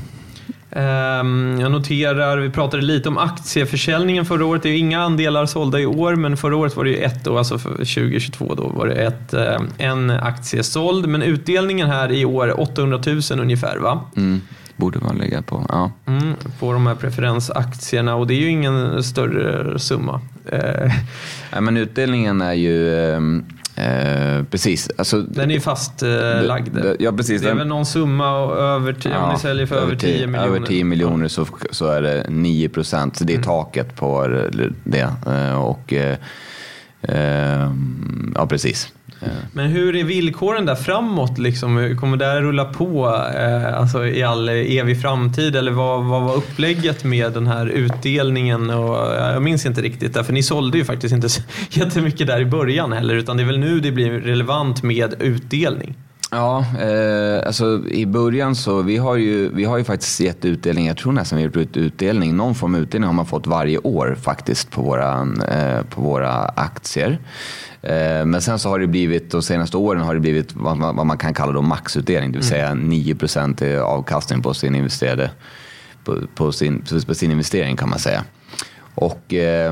Jag noterar, vi pratade lite om aktieförsäljningen förra året. Det är ju inga andelar sålda i år, men förra året var det ju ett år, alltså för tjugo tjugotvå då var det ett, en aktie såld. Men utdelningen här i år åttahundratusen ungefär, va? Mm, borde man lägga på, ja. Mm, på de här preferensaktierna, och det är ju ingen större summa. Ja, men utdelningen är ju... Eh, precis. Alltså, den är ju fastlagd. Eh, ja, precis. Det är väl någon summa och över tio, ja, om ni säljer för över tio miljoner. Över tio miljoner så, så är det nio procent. Så det är mm. taket på det. Eh, och eh, eh, ja, precis. Men hur är villkoren där framåt liksom? Kommer det rulla på eh, alltså i all evig framtid, eller vad, vad var upplägget med den här utdelningen? Och jag minns inte riktigt, därför ni sålde ju faktiskt inte så jättemycket där i början heller, utan det är väl nu det blir relevant med utdelning. Ja, eh, alltså i början så vi har ju vi har ju faktiskt gett utdelning. Jag tror nästan vi har gjort utdelning. Någon form av utdelning har man fått varje år faktiskt på våra eh, på våra aktier. Eh, men sen så har det blivit, de senaste åren har det blivit vad man, vad man kan kalla då maxutdelning, det vill säga nio procent avkastning på sin investerade på, på sin på sin investering, kan man säga. Och eh,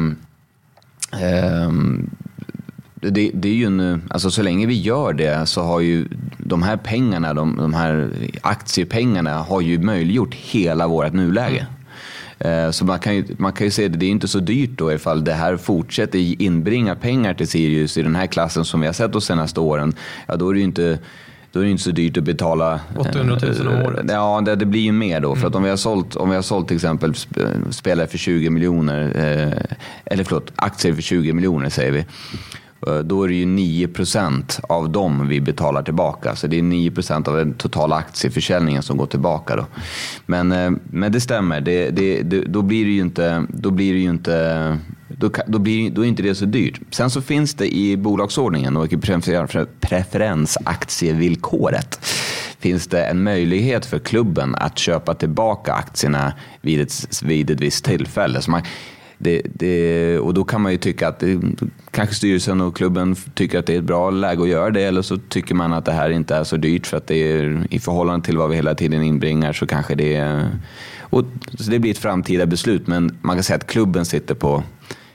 eh, Det, det är ju en, alltså så länge vi gör det så har ju de här pengarna, de, de här aktiepengarna har ju möjliggjort hela vårt nuläge. Mm. Så man kan ju, man kan ju se det, det är inte så dyrt då ifall det här fortsätter inbringa pengar till Sirius i den här klassen som vi har sett de senaste åren. Ja, då är det ju inte... Då är det inte så dyrt att betala åttahundratusen om året. Ja, det, det blir ju mer då. För mm. att om vi har sålt, om vi har sålt till exempel spelare för tjugo miljoner, eh, eller förlåt, aktier för tjugo miljoner säger vi. Då är det ju nio procent av dem vi betalar tillbaka. Så det är nio procent av den totala aktieförsäljningen som går tillbaka då. Men, men det stämmer. Det, det, det, då blir det ju inte... Då blir det ju inte Då, då, blir, då är inte det så dyrt. Sen så finns det i bolagsordningen och i prefer, preferensaktievillkoret finns det en möjlighet för klubben att köpa tillbaka aktierna vid ett, vid ett visst tillfälle. Så man, det, det, och då kan man ju tycka att det, kanske styrelsen och klubben tycker att det är ett bra läge att göra det, eller så tycker man att det här inte är så dyrt för att det är i förhållande till vad vi hela tiden inbringar, så kanske det är, och så det blir ett framtida beslut. Men man kan säga att klubben sitter på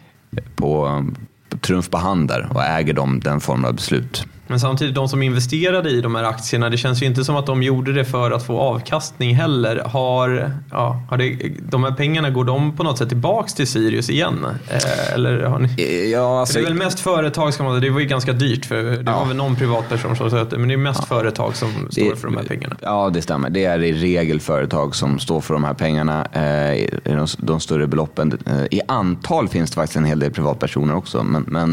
på, på trumf på hand där och äger dem den formen av beslut. Men samtidigt, de som investerade i de här aktierna, det känns ju inte som att de gjorde det för att få avkastning heller. Har, ja, har det, de här pengarna, går de på något sätt tillbaks till Sirius igen? Eh, eller har ni, ja, alltså, det är väl mest företag, ska man säga. Det var ju ganska dyrt, för det ja. var väl någon privatperson som sa det, men det är mest ja. företag som det, står för de här pengarna. Ja, det stämmer. Det är i regel företag som står för de här pengarna, eh, de, de större beloppen. Eh, I antal finns det faktiskt en hel del privatpersoner också, men, men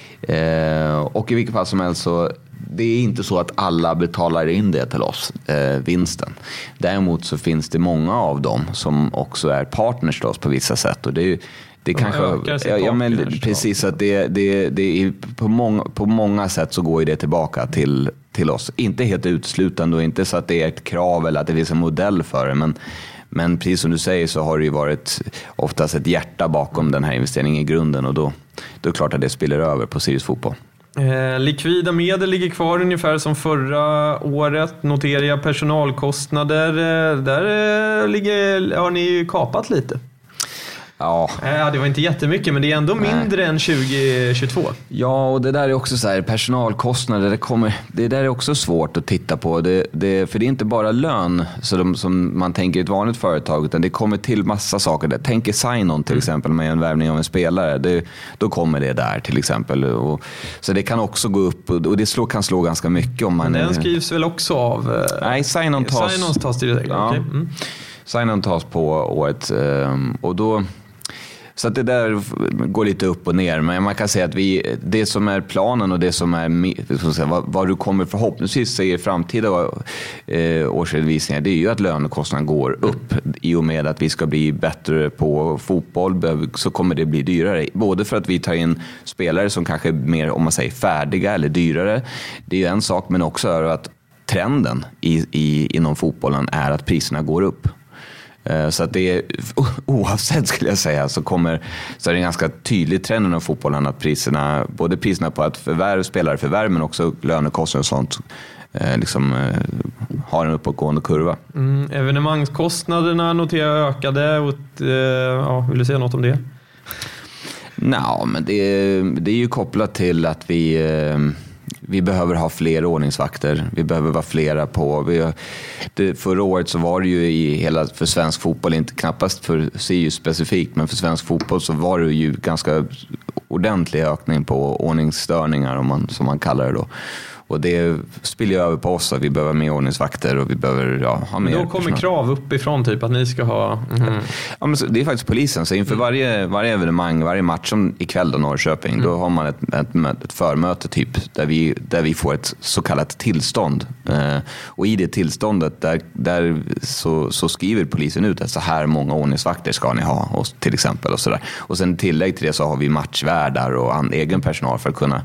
Eh, och i vilket fall som helst så det är inte så att alla betalar in det till oss, eh, vinsten. Däremot så finns det många av dem som också är partners till oss på vissa sätt, och det är ju det de kanske ja, ja, men precis att det det det är på många på många sätt så går ju det tillbaka till till oss, inte helt uteslutande och inte så att det är ett krav eller att det finns en modell för det, men Men precis som du säger så har det ju varit oftast ett hjärta bakom den här investeringen i grunden, och då, då är det klart att det spiller över på Sirius Fotboll. Eh, likvida medel ligger kvar ungefär som förra året. Noterar jag personalkostnader. Eh, där eh, ligger, har ni ju kapat lite. Ja. ja, det var inte jättemycket, men det är ändå mindre Nej. än tjugo tjugotvå. Ja, och det där är också så här, personalkostnader, det, kommer, det där är också svårt att titta på. Det, det, för det är inte bara lön så de, som man tänker i ett vanligt företag, utan det kommer till massa saker där. Tänk sign-on till mm. exempel med en värvning av en spelare. Det, då kommer det där till exempel. Och, så det kan också gå upp, och det slå, kan slå ganska mycket om man... Men den skrivs väl också av... Nej, sign-on tas... Sign-on tas direkt, ja. Okay. Mm. Sign-on tas på året, och då... Så att det där går lite upp och ner. Men man kan säga att vi, det som är planen och det som är säga, vad, vad du kommer förhoppningsvis se i framtida eh, årsredovisningar, det är ju att lönekostnaden går upp. I och med att vi ska bli bättre på fotboll så kommer det bli dyrare. Både för att vi tar in spelare som kanske är mer, om man säger, färdiga eller dyrare. Det är ju en sak, men också att trenden i, i, inom fotbollen är att priserna går upp. Så att det är, oavsett skulle jag säga, så kommer så är det en ganska tydlig trend inom fotbollen att priserna, både priserna på att förvärv, spelare förvärv, men också lönekostnader och sånt liksom har en uppåtgående kurva. Mm, evenemangskostnaderna noterar jag ökade och, ja, vill du säga något om det? Nej, men det, det är ju kopplat till att vi Vi behöver ha fler ordningsvakter. Vi behöver vara flera på. Vi, det, förra året så var det ju i hela, för svensk fotboll, inte knappast för Sirius specifikt, men för svensk fotboll så var det ju ganska ordentlig ökning på ordningsstörningar, om man, som man kallar det då. Och det spiller över på oss att vi behöver mer ordningsvakter och vi behöver ja, ha mer. Men då kommer personal. Krav uppifrån typ att ni ska ha... Mm. Ja, men det är faktiskt polisen. Så inför mm. varje, varje evenemang, varje match som ikväll då Norrköping, mm. då har man ett, ett, ett förmöte typ där vi, där vi får ett så kallat tillstånd. Eh, och i det tillståndet där, där så, så skriver polisen ut att så här många ordningsvakter ska ni ha och, till exempel. Och, så där. Och sen tillägg till det så har vi matchvärdar och an, egen personal för att kunna...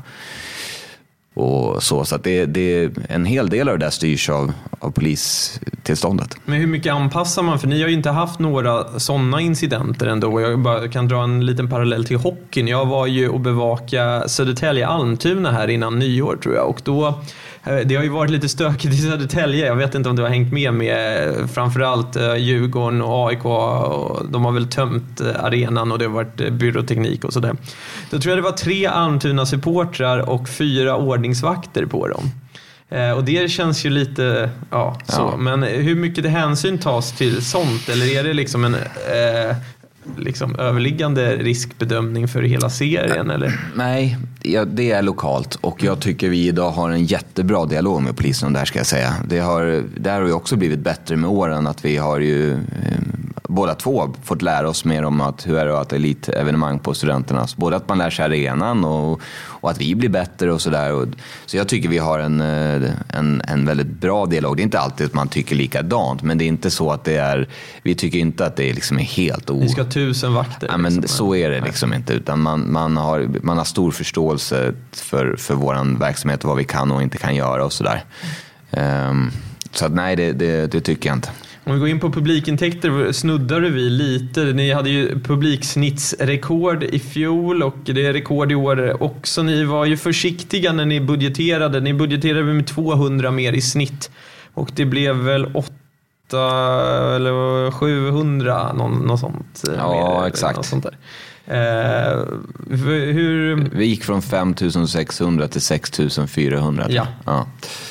Och så så att det, det en hel del av det där styrs av, av polistillståndet. Men hur mycket anpassar man? För ni har ju inte haft några sådana incidenter ändå. Jag bara kan dra en liten parallell till hockeyn. Jag var ju och bevaka Södertälje Almtuna här innan nyår tror jag. Och då, det har ju varit lite stökigt i Södertälje. Jag vet inte om du har hängt med med framförallt Djurgården och A I K. Och de har väl tömt arenan och det har varit byråteknik och sådär. Då tror jag det var tre Almtuna-supportrar och fyra ordningsvakter på dem. Eh, och det känns ju lite, ja, så. Ja. Men hur mycket det hänsyn tas till sånt? Eller är det liksom en eh, liksom överliggande riskbedömning för hela serien? Eller? Nej, ja, det är lokalt. Och jag tycker vi idag har en jättebra dialog med polisen om det här, ska jag säga. Det har, där har ju också blivit bättre med åren. Att vi har ju... Eh, båda två fått lära oss mer om att hur är det att elitevenemang på studenterna. Både att man lär sig arenan och, och att vi blir bättre och sådär. Så jag tycker vi har en, en, en väldigt bra dialog. Det är inte alltid att man tycker likadant, men det är inte så att det är, vi tycker inte att det liksom är helt o... Vi ska ha tusen vakter. Ja, men liksom. Så är det liksom inte. Utan man, man, har, man har stor förståelse för, för vår verksamhet och vad vi kan och inte kan göra och sådär. Um, så att nej, det, det, det tycker jag inte. Om vi går in på publikintäkter snuddade vi lite. Ni hade ju publiksnittsrekord i fjol och det är rekord i år också. Ni var ju försiktiga när ni budgeterade. Ni budgeterade med tvåhundra mer i snitt. Och det blev väl åtta eller sjuhundra, någon, något sånt. Ja, mer, exakt. Något sånt där. Eh, hur... Vi gick från fem tusen sexhundra till sex tusen fyrahundra. Ja. Ja.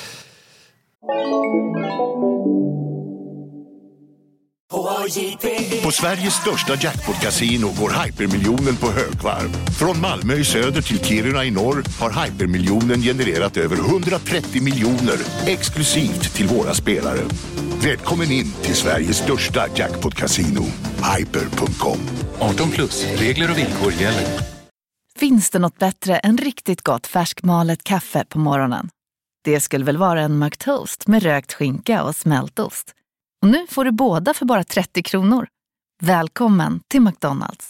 På Sveriges största jackpot-casino går Hypermiljonen på högvarv. Från Malmö i söder till Kiruna i norr har Hypermiljonen genererat över hundratrettio miljoner exklusivt till våra spelare. Välkommen in till Sveriges största jackpot-casino, hyper punkt com. arton plus, regler och villkor gäller. Finns det något bättre än riktigt gott färskmalet kaffe på morgonen? Det skulle väl vara en McToast med rökt skinka och smältost. Och nu får du båda för bara trettio kronor. Välkommen till McDonald's.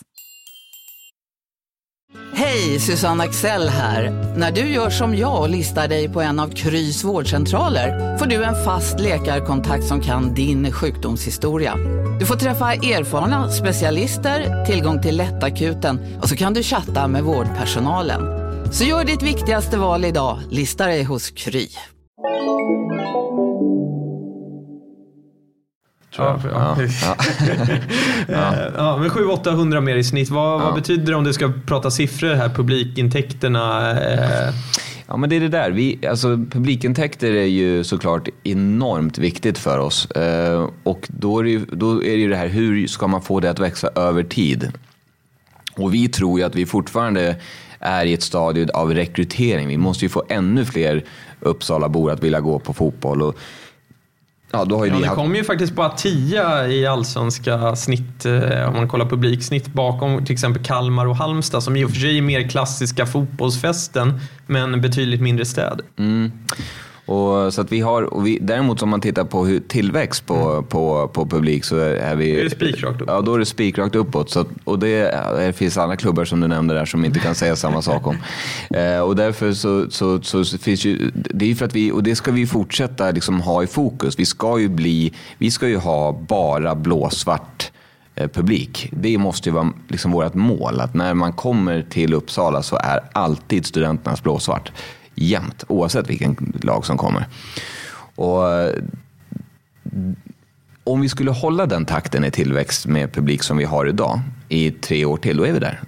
Hej, Susanne Axel här. När du gör som jag och listar dig på en av Krys vårdcentraler får du en fast läkarkontakt som kan din sjukdomshistoria. Du får träffa erfarna specialister, tillgång till lättakuten och så kan du chatta med vårdpersonalen. Så gör ditt viktigaste val idag, lista dig hos Kry. tror jag. Ja, ja. Ja. Ja, men sju till åttahundra mer i snitt. Vad, ja. vad betyder det om du ska prata siffror här, publikintäkterna? Eh... Ja, men det är det där. Vi, alltså, publikintäkter är ju såklart enormt viktigt för oss. Eh, och då är, det ju, då är det ju det här, hur ska man få det att växa över tid? Och vi tror ju att vi fortfarande är i ett stadie av rekrytering. Vi måste ju få ännu fler Uppsalabor att vilja gå på fotboll. Och ja, då har ju ja, vi det haft... kommer ju faktiskt bara tio i allsvenska snitt, om man kollar publiksnitt, bakom till exempel Kalmar och Halmstad, som i och för sig är mer klassiska fotbollsfästen, men betydligt mindre städer. Mm. Och så att vi har, och vi, däremot om man tittar på hur tillväxt på, mm. på, på publik, så är vi... Är det spikrakt uppåt? Ja, då är det spikrakt uppåt. Så att, och det, det finns alla klubbar som du nämnde där som inte kan säga samma sak om. Eh, och därför så, så, så, så finns ju... Det är ju för att vi, och det ska vi fortsätta liksom ha i fokus. Vi ska ju bli, vi ska ju ha bara blåsvart eh, publik. Det måste ju vara liksom vårt mål. Att när man kommer till Uppsala så är alltid studenternas blåsvart. Jämt, oavsett vilken lag som kommer. Och om vi skulle hålla den takten i tillväxt med publik som vi har idag i tre år till, då är vi där.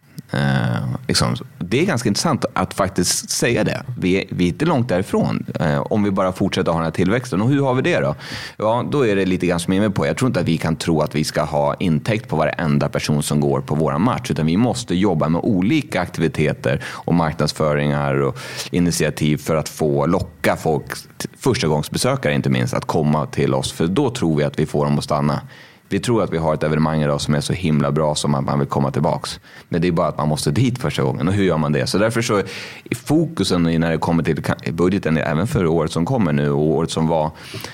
Eh, liksom, det är ganska intressant att faktiskt säga det. Vi är, vi är inte långt därifrån eh, om vi bara fortsätter ha den här tillväxten. Och hur har vi det då? Ja, då är det lite grann som jag är med på. Jag tror inte att vi kan tro att vi ska ha intäkt på varenda person som går på våran match, utan vi måste jobba med olika aktiviteter och marknadsföringar och initiativ för att få locka folk, första gångsbesökare inte minst, att komma till oss, för då tror vi att vi får dem att stanna. Vi tror att vi har ett evenemang idag som är så himla bra som att man vill komma tillbaks. Men det är bara att man måste dit första gången. Och hur gör man det? Så därför så är fokusen när det kommer till budgeten, även för året som kommer nu och året som var,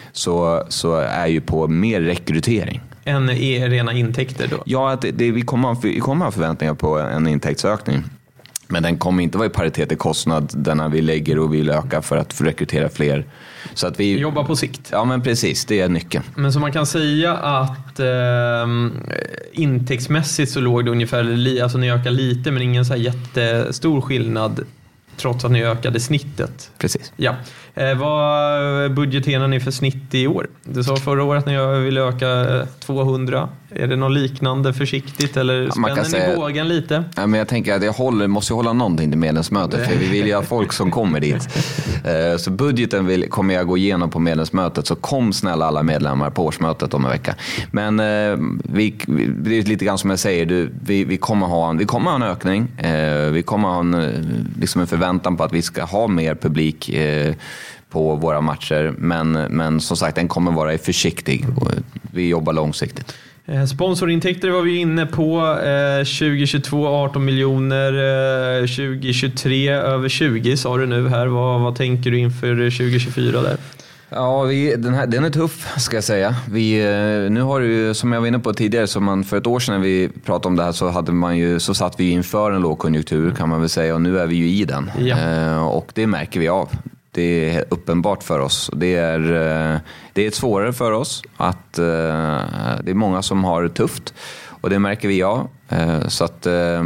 så, så är ju på mer rekrytering. En rena intäkter då? Ja, att det, vi kommer ha, vi kommer ha förväntningar på en intäktsökning. Men den kommer inte vara i paritet i kostnaderna vi lägger och vill öka för att rekrytera fler. Så att vi jobbar på sikt. Ja, men precis, det är nyckeln. Men så man kan säga att eh, intäktsmässigt så låg det ungefär, alltså ni ökar lite men ingen så här jättestor skillnad trots att ni ökade snittet. Precis. Ja. Eh, vad budgeterar ni för snitt i år? Du sa förra året när jag ville öka tvåhundra. Är det något liknande försiktigt eller ja, spänner ni säga, bågen lite? Ja, men jag tänker att jag håller, måste hålla någonting till medlemsmötet, för vi vill ju ha folk som kommer dit. Eh, så budgeten vill, kommer jag gå igenom på medlemsmötet, så kom snälla alla medlemmar på årsmötet om en vecka. Men eh, vi, det är lite grann som jag säger, du, vi, vi, kommer ha en, vi kommer ha en ökning. Eh, vi kommer ha en, liksom en förväntan på att vi ska ha mer publik eh, på våra matcher, men, men som sagt, den kommer vara försiktig och vi jobbar långsiktigt. Sponsorintäkter var vi inne på, eh, tjugo tjugotvå arton miljoner, eh, tjugo tjugotre över tjugo sa du nu här. Vad, vad tänker du inför tjugo tjugofyra där? Ja, vi, den, här, den är tuff ska jag säga. Vi, nu har du, som jag var inne på tidigare, så man, för ett år sedan när vi pratade om det här så, hade man ju, så satt vi inför en lågkonjunktur kan man väl säga, och nu är vi ju i den. Ja. Eh, och det märker vi av. Det är uppenbart för oss. Det är, det är svårare för oss. Att, det är många som har det tufft. Och det märker vi av. Så att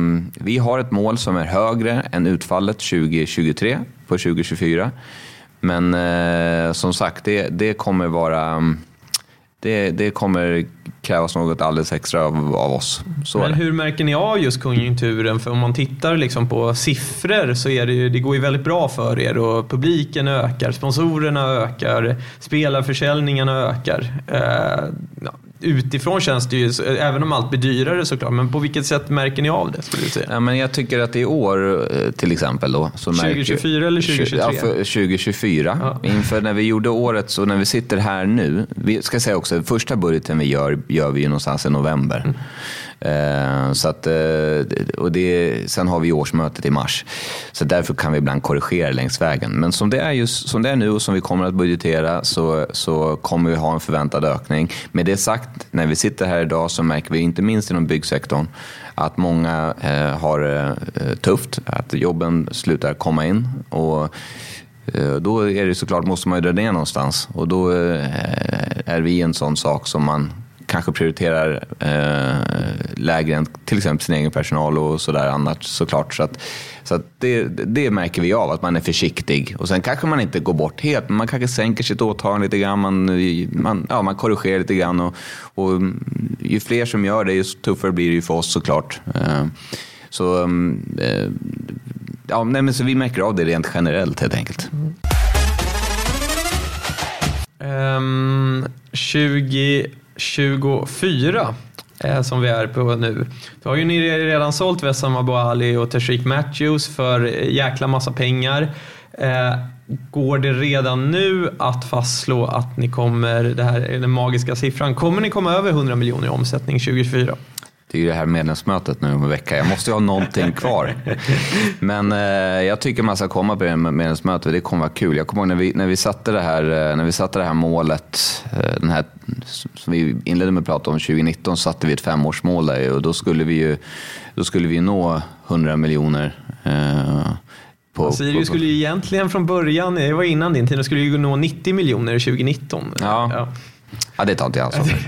vi har ett mål som är högre än utfallet tjugo tjugotre på tjugo tjugofyra. Men som sagt, det, det kommer vara... Det, det kommer krävas något alldeles extra av, av oss. Så Men hur märker ni av just konjunkturen? För om man tittar liksom på siffror så är det, ju, det går ju väldigt bra för er. Och publiken ökar, sponsorerna ökar, spelarförsäljningarna ökar. Eh, ja, utifrån känns det ju, även om allt blir dyrare såklart. Men på vilket sätt märker ni av det? Skulle du säga? Ja, men jag tycker att i år till exempel då. Så tjugo tjugofyra eller tjugo tjugotre? Ja, för tjugo tjugofyra. Ja. Inför när vi gjorde året, så när vi sitter här nu. Vi ska säga också, första budgeten vi gör, gör vi ju någonstans i november. Mm. Uh, så att, uh, och det, sen har vi årsmötet i mars. Så därför kan vi ibland korrigera längs vägen. Men som det är, just, som det är nu och som vi kommer att budgetera, så, så kommer vi ha en förväntad ökning. Med det sagt, när vi sitter här idag så märker vi inte minst inom byggsektorn att många uh, har det uh, tufft. Att jobben slutar komma in. Och uh, då är det såklart, måste man ju dra ner någonstans. Och då uh, är vi en sån sak som man kanske prioriterar eh, lägre än till exempel sin egen personal och sådär annat såklart. Så att, så att det, det märker vi av, att man är försiktig. Och sen kanske man inte går bort helt, men man kanske sänker sitt åtagande lite grann. Man, man, ja, man korrigerar lite grann. Och, och ju fler som gör det, ju tuffare blir det ju för oss såklart. Eh, så, eh, ja, nej, men så vi märker av det rent generellt helt enkelt. Mm. Um, tjugo tjugofyra eh, som vi är på nu. Då har ju ni redan sålt Wessam Abou Ali och Tashreeq Matthews för jäkla massa pengar. Eh, går det redan nu att fastslå att ni kommer, det här är den magiska siffran, kommer ni komma över hundra miljoner i omsättning tjugo tjugofyra? Det är ju det här medlemsmötet nu om en vecka. Jag måste ju ha någonting kvar. Men eh, jag tycker man ska komma på det medlemsmötet. Det kommer vara kul. Jag kommer ihåg när vi, när vi satte det här, när vi satte det här målet, eh, den här, som vi inledde med att prata om tjugo nitton, satte vi ett femårsmål där. Och då skulle vi ju då skulle vi nå hundra miljoner. Eh, på, Sirius på, på. skulle ju egentligen från början, det var innan din tid, då skulle ju nå nittio miljoner tjugo nitton. Ja. ja. Ja, det tar inte jag ansvar för.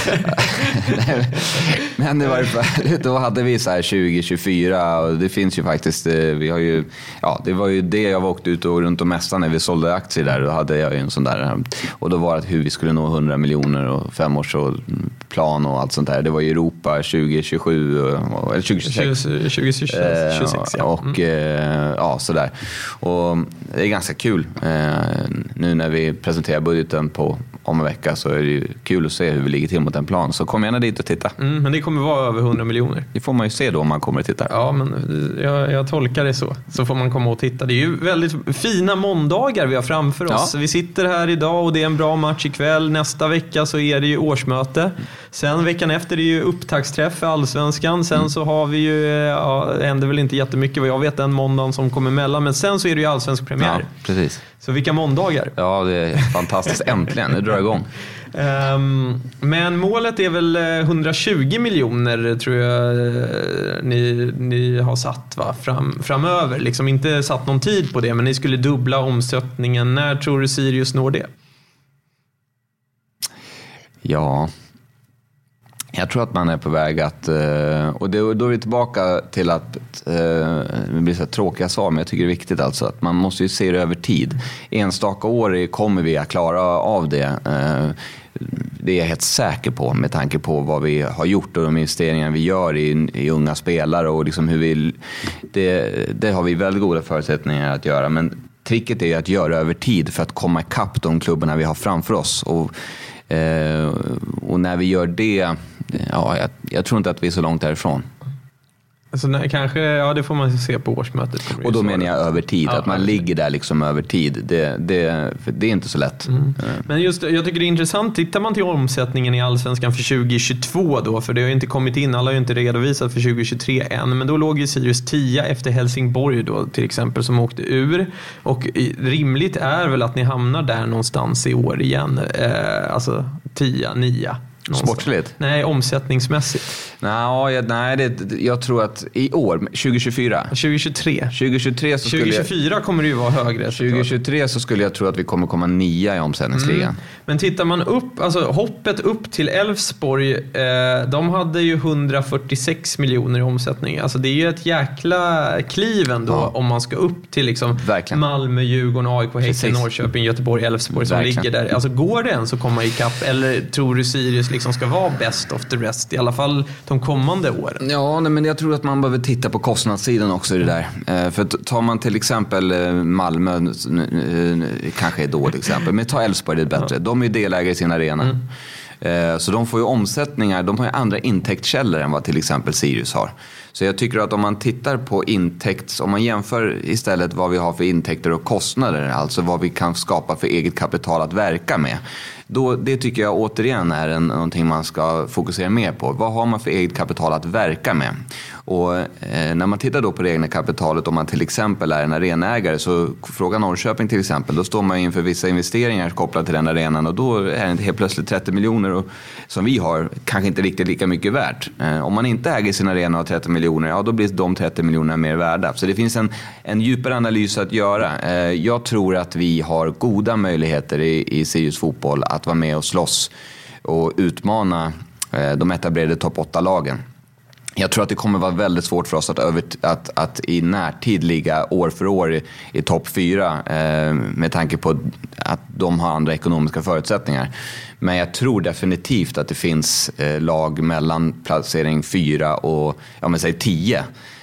Men det var, då hade vi så här tjugo tjugofyra och det finns ju faktiskt, vi har ju, ja, det var ju det jag var åkt ut och runt och mässan när vi sålde aktier där. Då hade jag ju en sån där, och då var det hur vi skulle nå hundra miljoner och femårs och plan och allt sånt där. Det var ju Europa tjugo tjugosju eller tjugo tjugosex. tjugo tjugosex, ja. Och mm. ja, sådär. Och det är ganska kul. Nu när vi presenterar budgeten på om en vecka så är det ju kul att se hur vi ligger till mot en plan. Så kom gärna dit och titta. Mm, men det kommer vara över hundra miljoner. Det får man ju se då om man kommer och tittar. Ja, men jag, jag tolkar det så. Så får man komma och titta. Det är ju väldigt fina måndagar vi har framför oss. Ja. Vi sitter här idag och det är en bra match ikväll. Nästa vecka så är det ju årsmöte. Sen veckan efter är det ju upptaktsträff för Allsvenskan. Sen mm. så har vi ju, ja, det händer väl inte jättemycket vad jag vet den måndagen som kommer emellan. Men sen så är det ju allsvensk premiär. Ja, precis. Så vilka måndagar? Ja, det är fantastiskt. Äntligen, det drar igång. Um, men målet är väl hundratjugo miljoner tror jag ni, ni har satt va? Fram, framöver. Liksom inte satt någon tid på det, men ni skulle dubbla omsättningen. När tror du Sirius når det? Ja... Jag tror att man är på väg att, och då är vi tillbaka till att det blir så tråkiga svar, men jag tycker det är viktigt alltså att man måste ju se det över tid. Enstaka år kommer vi att klara av det. Det är jag helt säker på med tanke på vad vi har gjort och de investeringar vi gör i, i unga spelare och liksom hur vi, det, det har vi väldigt goda förutsättningar att göra. Men tricket är att göra över tid för att komma ikapp de klubbarna vi har framför oss. Och Eh, och när vi gör det, ja, jag, jag tror inte att vi är så långt därifrån. Alltså, nej, kanske, ja, det får man se på årsmötet. Och då menar jag över tid, ja, att man ligger där liksom över tid. Det, det, det är inte så lätt. Mm. Men just, jag tycker det är intressant, tittar man till omsättningen i Allsvenskan för tjugo tjugotvå då, för det har ju inte kommit in, alla har ju inte redovisat för tjugo tjugotre än, men då låg ju Sirius tio efter Helsingborg då till exempel som åkte ur, och rimligt är väl att ni hamnar där någonstans i år igen, eh, alltså tio, nio. Sportsligt? Nej, omsättningsmässigt. Nå, jag, nej, det, jag tror att i år, tjugo tjugofyra. tjugo tjugotre. tjugo tjugotre så skulle tjugo tjugofyra jag, kommer det ju vara högre. tjugo tjugotre så skulle jag tro att vi kommer komma nia i omsättningsligan. Mm. Men tittar man upp, alltså hoppet upp till Elfsborg, eh, de hade ju hundrafyrtiosex miljoner i omsättning. Alltså det är ju ett jäkla kliv ändå, ja, om man ska upp till liksom Malmö, Djurgården, A I K, Häcken, Norrköping, Göteborg, Elfsborg som Verkligen. ligger där. Alltså går det ens att komma ikapp, eller tror du Sirius liksom ska vara best of the rest, i alla fall de kommande åren? Ja, nej, men jag tror att man behöver titta på kostnadssidan också i det där. Eh, för tar man till exempel eh, Malmö, eh, kanske är då till exempel, men ta Elfsborg, det är bättre. Ja. De är ju delägare i sin arena. Mm. Eh, så de får ju omsättningar, de har ju andra intäktskällor än vad till exempel Sirius har. Så jag tycker att om man tittar på intäkts, om man jämför istället vad vi har för intäkter och kostnader, alltså vad vi kan skapa för eget kapital att verka med, då, det tycker jag återigen är en, någonting man ska fokusera mer på. Vad har man för eget kapital att verka med? Och eh, när man tittar då på det egna kapitalet, om man till exempel är en arenägare, så fråga Norrköping till exempel, då står man inför vissa investeringar kopplade till den arenan, och då är det inte helt plötsligt trettio miljoner och, som vi har, kanske inte riktigt lika mycket värt. Eh, om man inte äger sin arena och trettio miljoner, ja då blir de trettio miljonerna mer värda. Så det finns en, en djupare analys att göra. Eh, jag tror att vi har goda möjligheter i, i Sirius fotboll att vara med och slåss och utmana de etablerade topp åtta-lagen. Jag tror att det kommer vara väldigt svårt för oss att, över, att, att i närtid ligga år för år i, i topp fyra eh, med tanke på att de har andra ekonomiska förutsättningar. Men jag tror definitivt att det finns eh, lag mellan placering fyra och ja, men säg tio.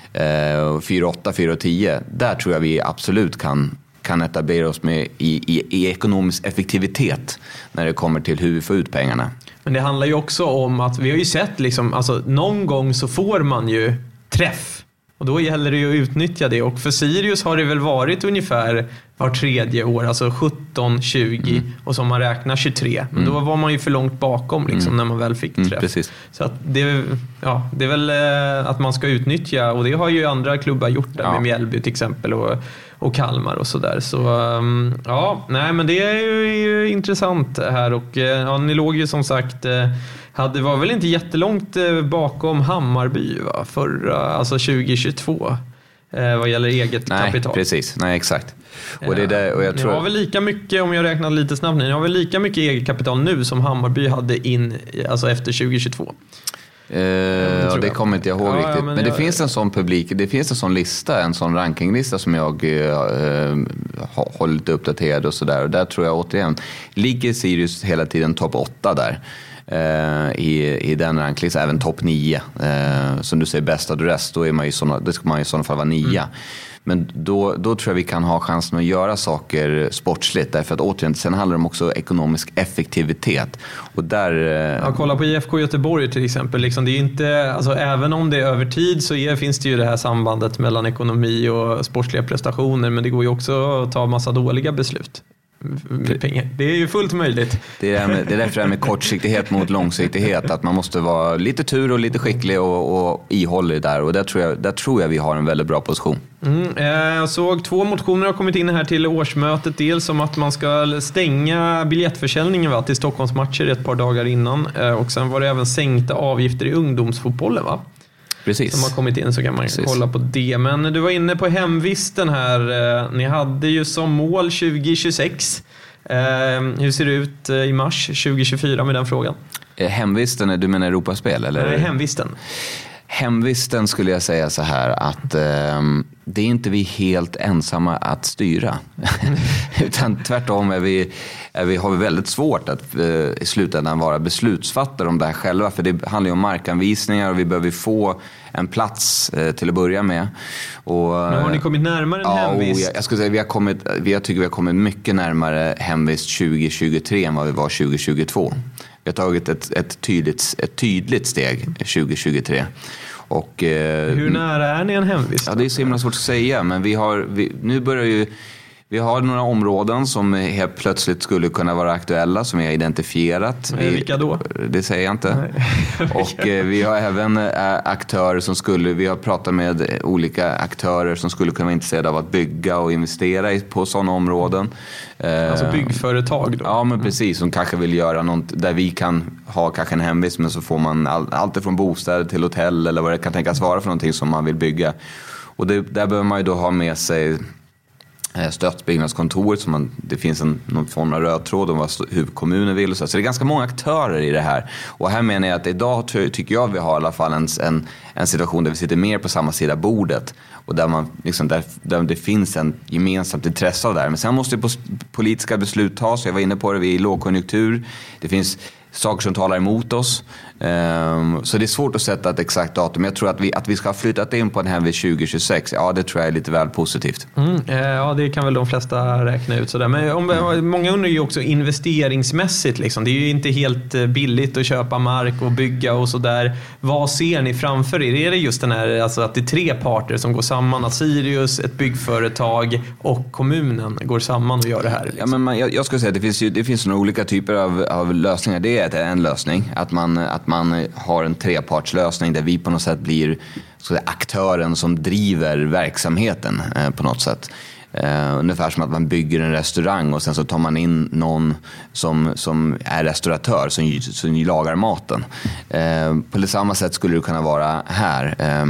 Eh, fyra åtta, fyra och tio. Där tror jag vi absolut kan, kan etablera oss med i, i, i ekonomisk effektivitet när det kommer till hur vi får ut pengarna. Men det handlar ju också om att vi har ju sett liksom, alltså någon gång så får man ju träff. Och då gäller det ju att utnyttja det. Och för Sirius har det väl varit ungefär var tredje år, alltså sjutton, tjugo mm. och som man räknar tjugotre. Men mm. då var man ju för långt bakom liksom, mm. när man väl fick träff. Mm, precis. Så att det, ja, det är väl eh, att man ska utnyttja, och det har ju andra klubbar gjort där, ja. Med Mjällby till exempel och, och Kalmar och sådär. Så um, ja, nej men det är ju, är ju intressant här. Och ja, ni låg ju som sagt... Eh, hade var väl inte jättelångt bakom Hammarby va? Förra, alltså tjugo tjugotvå eh, vad gäller eget Nej, kapital. Precis, nej exakt. Och det är där, och jag tror... Ni har väl lika mycket, om jag räknar lite snabbt, ni har väl lika mycket eget kapital nu som Hammarby hade in, alltså efter tjugo tjugotvå. Uh, ja, det kommer inte jag ihåg ja, riktigt. Ja, men men det jag... finns en sån publik, det finns en sån lista, en sån rankinglista som jag uh, har hållit uppdaterad och sådär. Och där tror jag återigen, ligger Sirius hela tiden topp åtta där. Uh, i, i den ranklistan, även topp nio. Uh, som du säger, bäst av rest, då är man ju såna, det ska man ju i sådana fall vara nia. Mm. Men då, då tror jag vi kan ha chansen att göra saker sportsligt. Därför att återigen, sen handlar det om också ekonomisk effektivitet. Och där... Ja, kolla på I F K Göteborg till exempel. Liksom, det är inte, alltså, även om det är över tid så är, finns det ju det här sambandet mellan ekonomi och sportsliga prestationer. Men det går ju också att ta massa dåliga beslut. Pengar. Det är ju fullt möjligt. Det är, med, det är därför det är med kortsiktighet mot långsiktighet. Att man måste vara lite tur och lite skicklig och, och ihållig där. Och där tror, jag, där tror jag vi har en väldigt bra position. Mm, jag såg två motioner har kommit in här till årsmötet. Dels om att man ska stänga biljettförsäljningen va, till Stockholmsmatcher ett par dagar innan. Och sen var det även sänkta avgifter i ungdomsfotbollen va? Precis. Som har kommit in, så kan man Precis. kolla på det. Men du var inne på hemvisten här. Ni hade ju som mål tjugo tjugosex. Hur ser det ut i mars tjugo tjugofyra med den frågan? Hemvisten, du menar Europaspel? Eller? Nej, hemvisten. Hemvisten skulle jag säga så här att eh, det är inte vi helt ensamma att styra. Utan tvärtom är vi, är vi, har vi väldigt svårt att eh, i slutändan vara beslutsfattare om det här själva. För det handlar ju om markanvisningar och vi behöver få en plats eh, till att börja med. Och, men har ni kommit närmare en ja, hemvist? Jag, jag skulle säga vi har kommit, jag tycker vi har kommit mycket närmare hemvist tjugo tjugotre än vad vi var tjugo tjugotvå. Vi har tagit ett, ett, tydligt, ett tydligt steg tjugo tjugotre. Och, eh, hur nära är ni en hemvist? Ja, det är så himla svårt att säga. Men vi har, vi, nu börjar ju... Vi har några områden som helt plötsligt skulle kunna vara aktuella, som vi har identifierat. Vi, vilka då? Det säger jag inte. Och eh, vi har även eh, aktörer som skulle, vi har pratat med olika aktörer som skulle kunna vara intresserade av att bygga och investera i, på sådana områden. Eh, alltså byggföretag då? Ja, men precis. Som kanske vill göra något där vi kan ha kanske en hemvist, men så får man all, allt från bostäder till hotell eller vad det kan tänkas vara för någonting som man vill bygga. Och det, där behöver man ju då ha med sig stödsbyggnadskontoret, som man, det finns en, någon form av röd tråd om vad huvudkommunen vill och så. Så det är ganska många aktörer i det här. Och här menar jag att idag tycker jag vi har i alla fall en, en, en situation där vi sitter mer på samma sida bordet och där, man, liksom, där, där det finns en gemensamt intresse av det här. Men sen måste politiska beslut tas. Jag var inne på det, vi är i lågkonjunktur. Det finns saker som talar emot oss. Um, så det är svårt att sätta ett exakt datum. Jag tror att vi, att vi ska ha flyttat in på den här vid tjugo tjugosex. Ja, det tror jag är lite väl positivt. Mm, ja, det kan väl de flesta räkna ut sådär. Men om, mm. många undrar ju också investeringsmässigt. Liksom. Det är ju inte helt billigt att köpa mark och bygga och sådär. Vad ser ni framför er? Är det just den här, alltså att det är tre parter som går samman? Att Sirius, ett byggföretag och kommunen går samman och gör det här? Liksom? Ja, men man, jag, jag skulle säga att det finns, ju, det finns några olika typer av, av lösningar. Det är en lösning. Att man, att man har en trepartslösning där vi på något sätt blir så att säga, aktören som driver verksamheten eh, på något sätt. Eh, ungefär som att man bygger en restaurang och sen så tar man in någon som, som är restauratör som, som lagar maten. Eh, på samma sätt skulle det kunna vara här. Eh,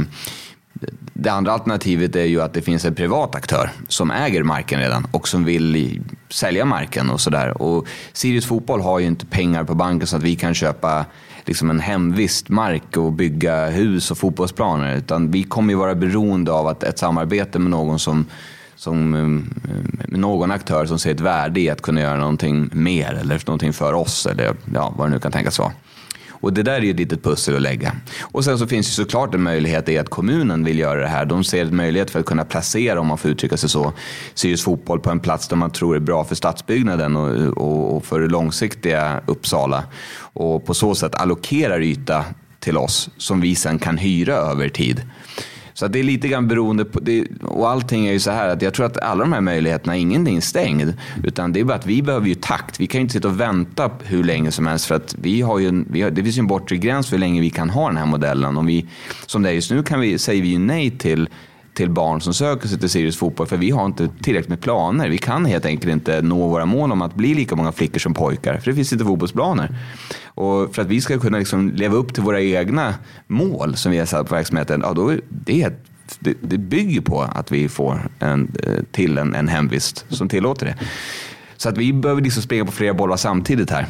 Det andra alternativet är ju att det finns en privat aktör som äger marken redan och som vill sälja marken och sådär. Och Sirius Fotboll har ju inte pengar på banken så att vi kan köpa liksom en hemvistmark och bygga hus och fotbollsplaner, utan vi kommer ju vara beroende av att ett samarbete med någon som som med någon aktör som ser ett värde i att kunna göra någonting mer eller någonting för oss eller ja, vad det nu kan tänkas vara. Och det där är ju ett litet pussel att lägga. Och sen så finns det såklart en möjlighet i att kommunen vill göra det här. De ser en möjlighet för att kunna placera, om man får uttrycka sig så, Sirius Fotboll på en plats där man tror är bra för stadsbyggnaden och, och, och för det långsiktiga Uppsala. Och på så sätt allokerar yta till oss som vi sen kan hyra över tid. Så det är lite grann beroende på det, och allting är ju så här att jag tror att alla de här möjligheterna, ingenting är stängd, utan det är bara att vi behöver ju takt. Vi kan ju inte sitta och vänta hur länge som helst, för att vi har ju en, vi har, det finns ju en bortre gräns för hur länge vi kan ha den här modellen. Om vi, som det är just nu kan vi, säger vi ju nej till till barn som söker sig till Sirius Fotboll, för vi har inte tillräckligt med planer. Vi kan helt enkelt inte nå våra mål om att bli lika många flickor som pojkar, för det finns inte fotbollsplaner. Och för att vi ska kunna liksom leva upp till våra egna mål som vi har satt på verksamheten, ja, då är det, det, det bygger på att vi får en, till en, en hemvist som tillåter det. Så att vi behöver liksom springa på flera bollar samtidigt här.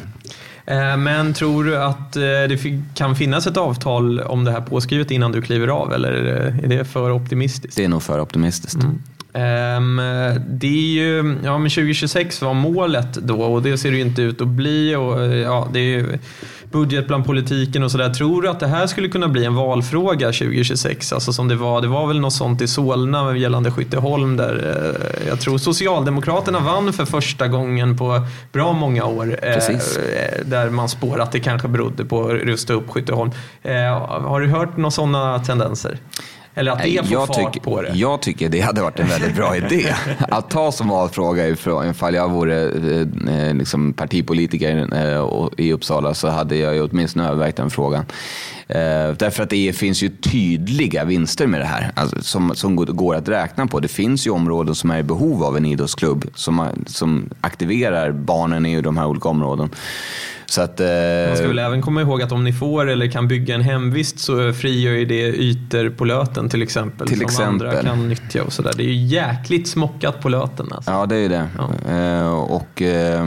Men tror du att det kan finnas ett avtal om det här påskrivet innan du kliver av, eller är det för optimistiskt? Det är nog för optimistiskt. Mm. Um, det är ju, ja, men tjugo tjugosex var målet då, och det ser det ju inte ut att bli, och ja, det är ju budget bland politiken och sådär. Tror du att det här skulle kunna bli en valfråga tjugo tjugosex? Alltså som det var, det var väl något sånt i Solna gällande Skytteholm där jag tror Socialdemokraterna vann för första gången på bra många år. Precis. Där man spår att det kanske berodde på att rusta upp Skytteholm. Har du hört några sådana tendenser? Eller att det får jag fart tyck, på det. Jag tycker det hade varit en väldigt bra idé. Att ta som valfråga ifrån, ifall jag vore eh, liksom partipolitiker eh, i Uppsala, så hade jag ju åtminstone övervägt den frågan. Eh, därför att det finns ju tydliga vinster med det här, alltså, som, som går att räkna på. Det finns ju områden som är i behov av en idrottsklubb som, som aktiverar barnen i de här olika områden. Så att, eh, man ska väl även komma ihåg att om ni får eller kan bygga en hemvist, så frigör ju det ytor på Löten till exempel, till som exempel. andra kan nyttja och sådär. Det är ju jäkligt smockat på Löten alltså. Ja, det är det. Ja. Eh, och... Eh,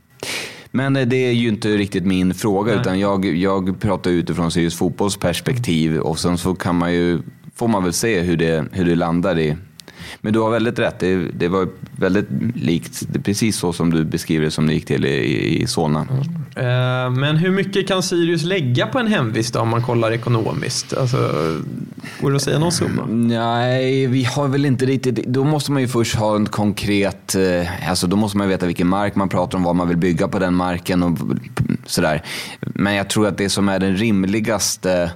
Men det är ju inte riktigt min fråga. Nej. Utan jag, jag pratar utifrån Sirius Fotbolls perspektiv, och sen så kan man ju, får man väl se hur det, hur det landar i. Men du har väldigt rätt, det, det var väldigt likt, det är precis så som du beskriver det som det gick till i, i Solna. Mm. Uh, men hur mycket kan Sirius lägga på en hemvist då, om man kollar ekonomiskt? Alltså, går det att säga någon summa? Nej, vi har väl inte riktigt, då måste man ju först ha en konkret, alltså då måste man veta vilken mark man pratar om, vad man vill bygga på den marken och sådär. Men jag tror att det som är den rimligaste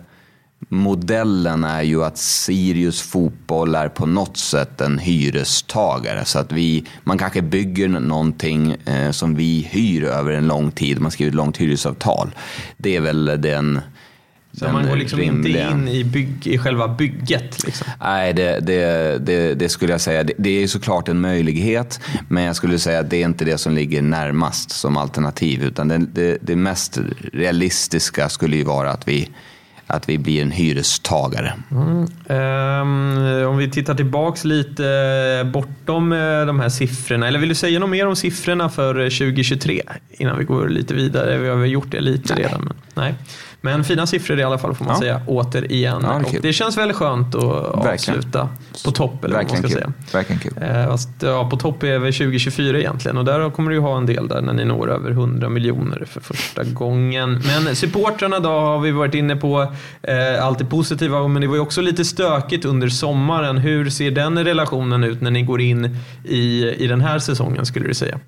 modellen är ju att Sirius Fotboll är på något sätt en hyrestagare, så att vi, man kanske bygger någonting eh, som vi hyr över en lång tid, man skriver ett långt hyresavtal. Det är väl den, så den man går liksom rimliga... inte in i, bygg, i själva bygget liksom. Nej, det, det, det, det skulle jag säga, det, det är ju såklart en möjlighet, men jag skulle säga att det är inte det som ligger närmast som alternativ, utan det, det, det mest realistiska skulle ju vara att vi att vi blir en hyrestagare. Mm. Um, om vi tittar tillbaks lite bortom de här siffrorna, eller vill du säga något mer om siffrorna för tjugo tjugotre innan vi går lite vidare? Vi har väl gjort det lite nej. redan. Men, nej. Men fina siffror i alla fall, får man ja. säga, återigen. Ja, det, och det känns väldigt skönt att Verkligen. avsluta på topp, eller vad man ska kul. säga. Verkligen kul. Eh, fast, ja, på topp är väl tjugo tjugofyra egentligen, och där kommer du ju ha en del där när ni når över hundra miljoner för första gången. Men supportrarna då har vi varit inne på, eh, allt är positiva, men det var ju också lite stökigt under sommaren. Hur ser den relationen ut när ni går in i, i den här säsongen, skulle du säga?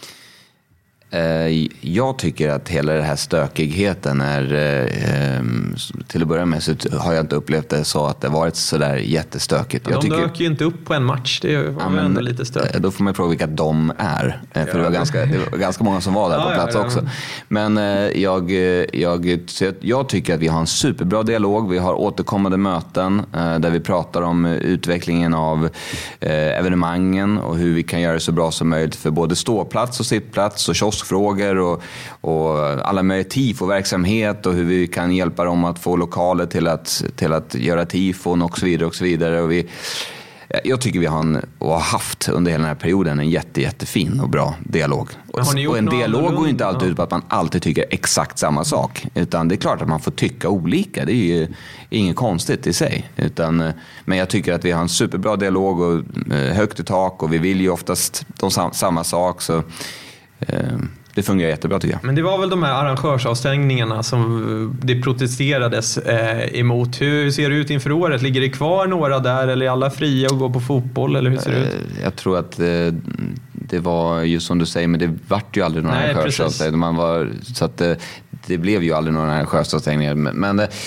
Jag tycker att hela den här stökigheten är, till att börja med så har jag inte upplevt det så att det varit så där jättestökigt. Ja, de jag tycker, dök ju inte upp på en match, det var ja, ändå lite stökigt. Då får man fråga vilka de är, för ja. det, var ganska, det var ganska många som var där ja, på plats ja, ja, också. Men jag, jag, jag tycker att vi har en superbra dialog, vi har återkommande möten där vi pratar om utvecklingen av evenemangen och hur vi kan göra det så bra som möjligt för både ståplats och sittplats och kiosk frågor och, och alla möjliga tifo-verksamhet och hur vi kan hjälpa dem att få lokaler till att, till att göra tifon och så vidare och så vidare. Och vi, jag tycker vi har, en, och har haft under hela den här perioden en jätte, jättefin och bra dialog. Och en dialog går ju inte alltid ut på att man alltid tycker exakt samma sak. Utan det är klart att man får tycka olika. Det är ju inget konstigt i sig. Utan, men jag tycker att vi har en superbra dialog och högt i tak. Och vi vill ju oftast de sam- samma sak. Så eh, det fungerar jättebra tycker jag. Men det var väl de här arrangörsavstängningarna som det protesterades eh, emot. Hur ser det ut inför året? Ligger det kvar några där eller är alla fria att gå på fotboll? Eller hur ser det ut? Jag tror att eh, det var just som du säger, men det vart ju aldrig några arrangörsavstängningar. Man var, så att eh, det blev ju aldrig några arrangörsavstängningar. Men, men eh,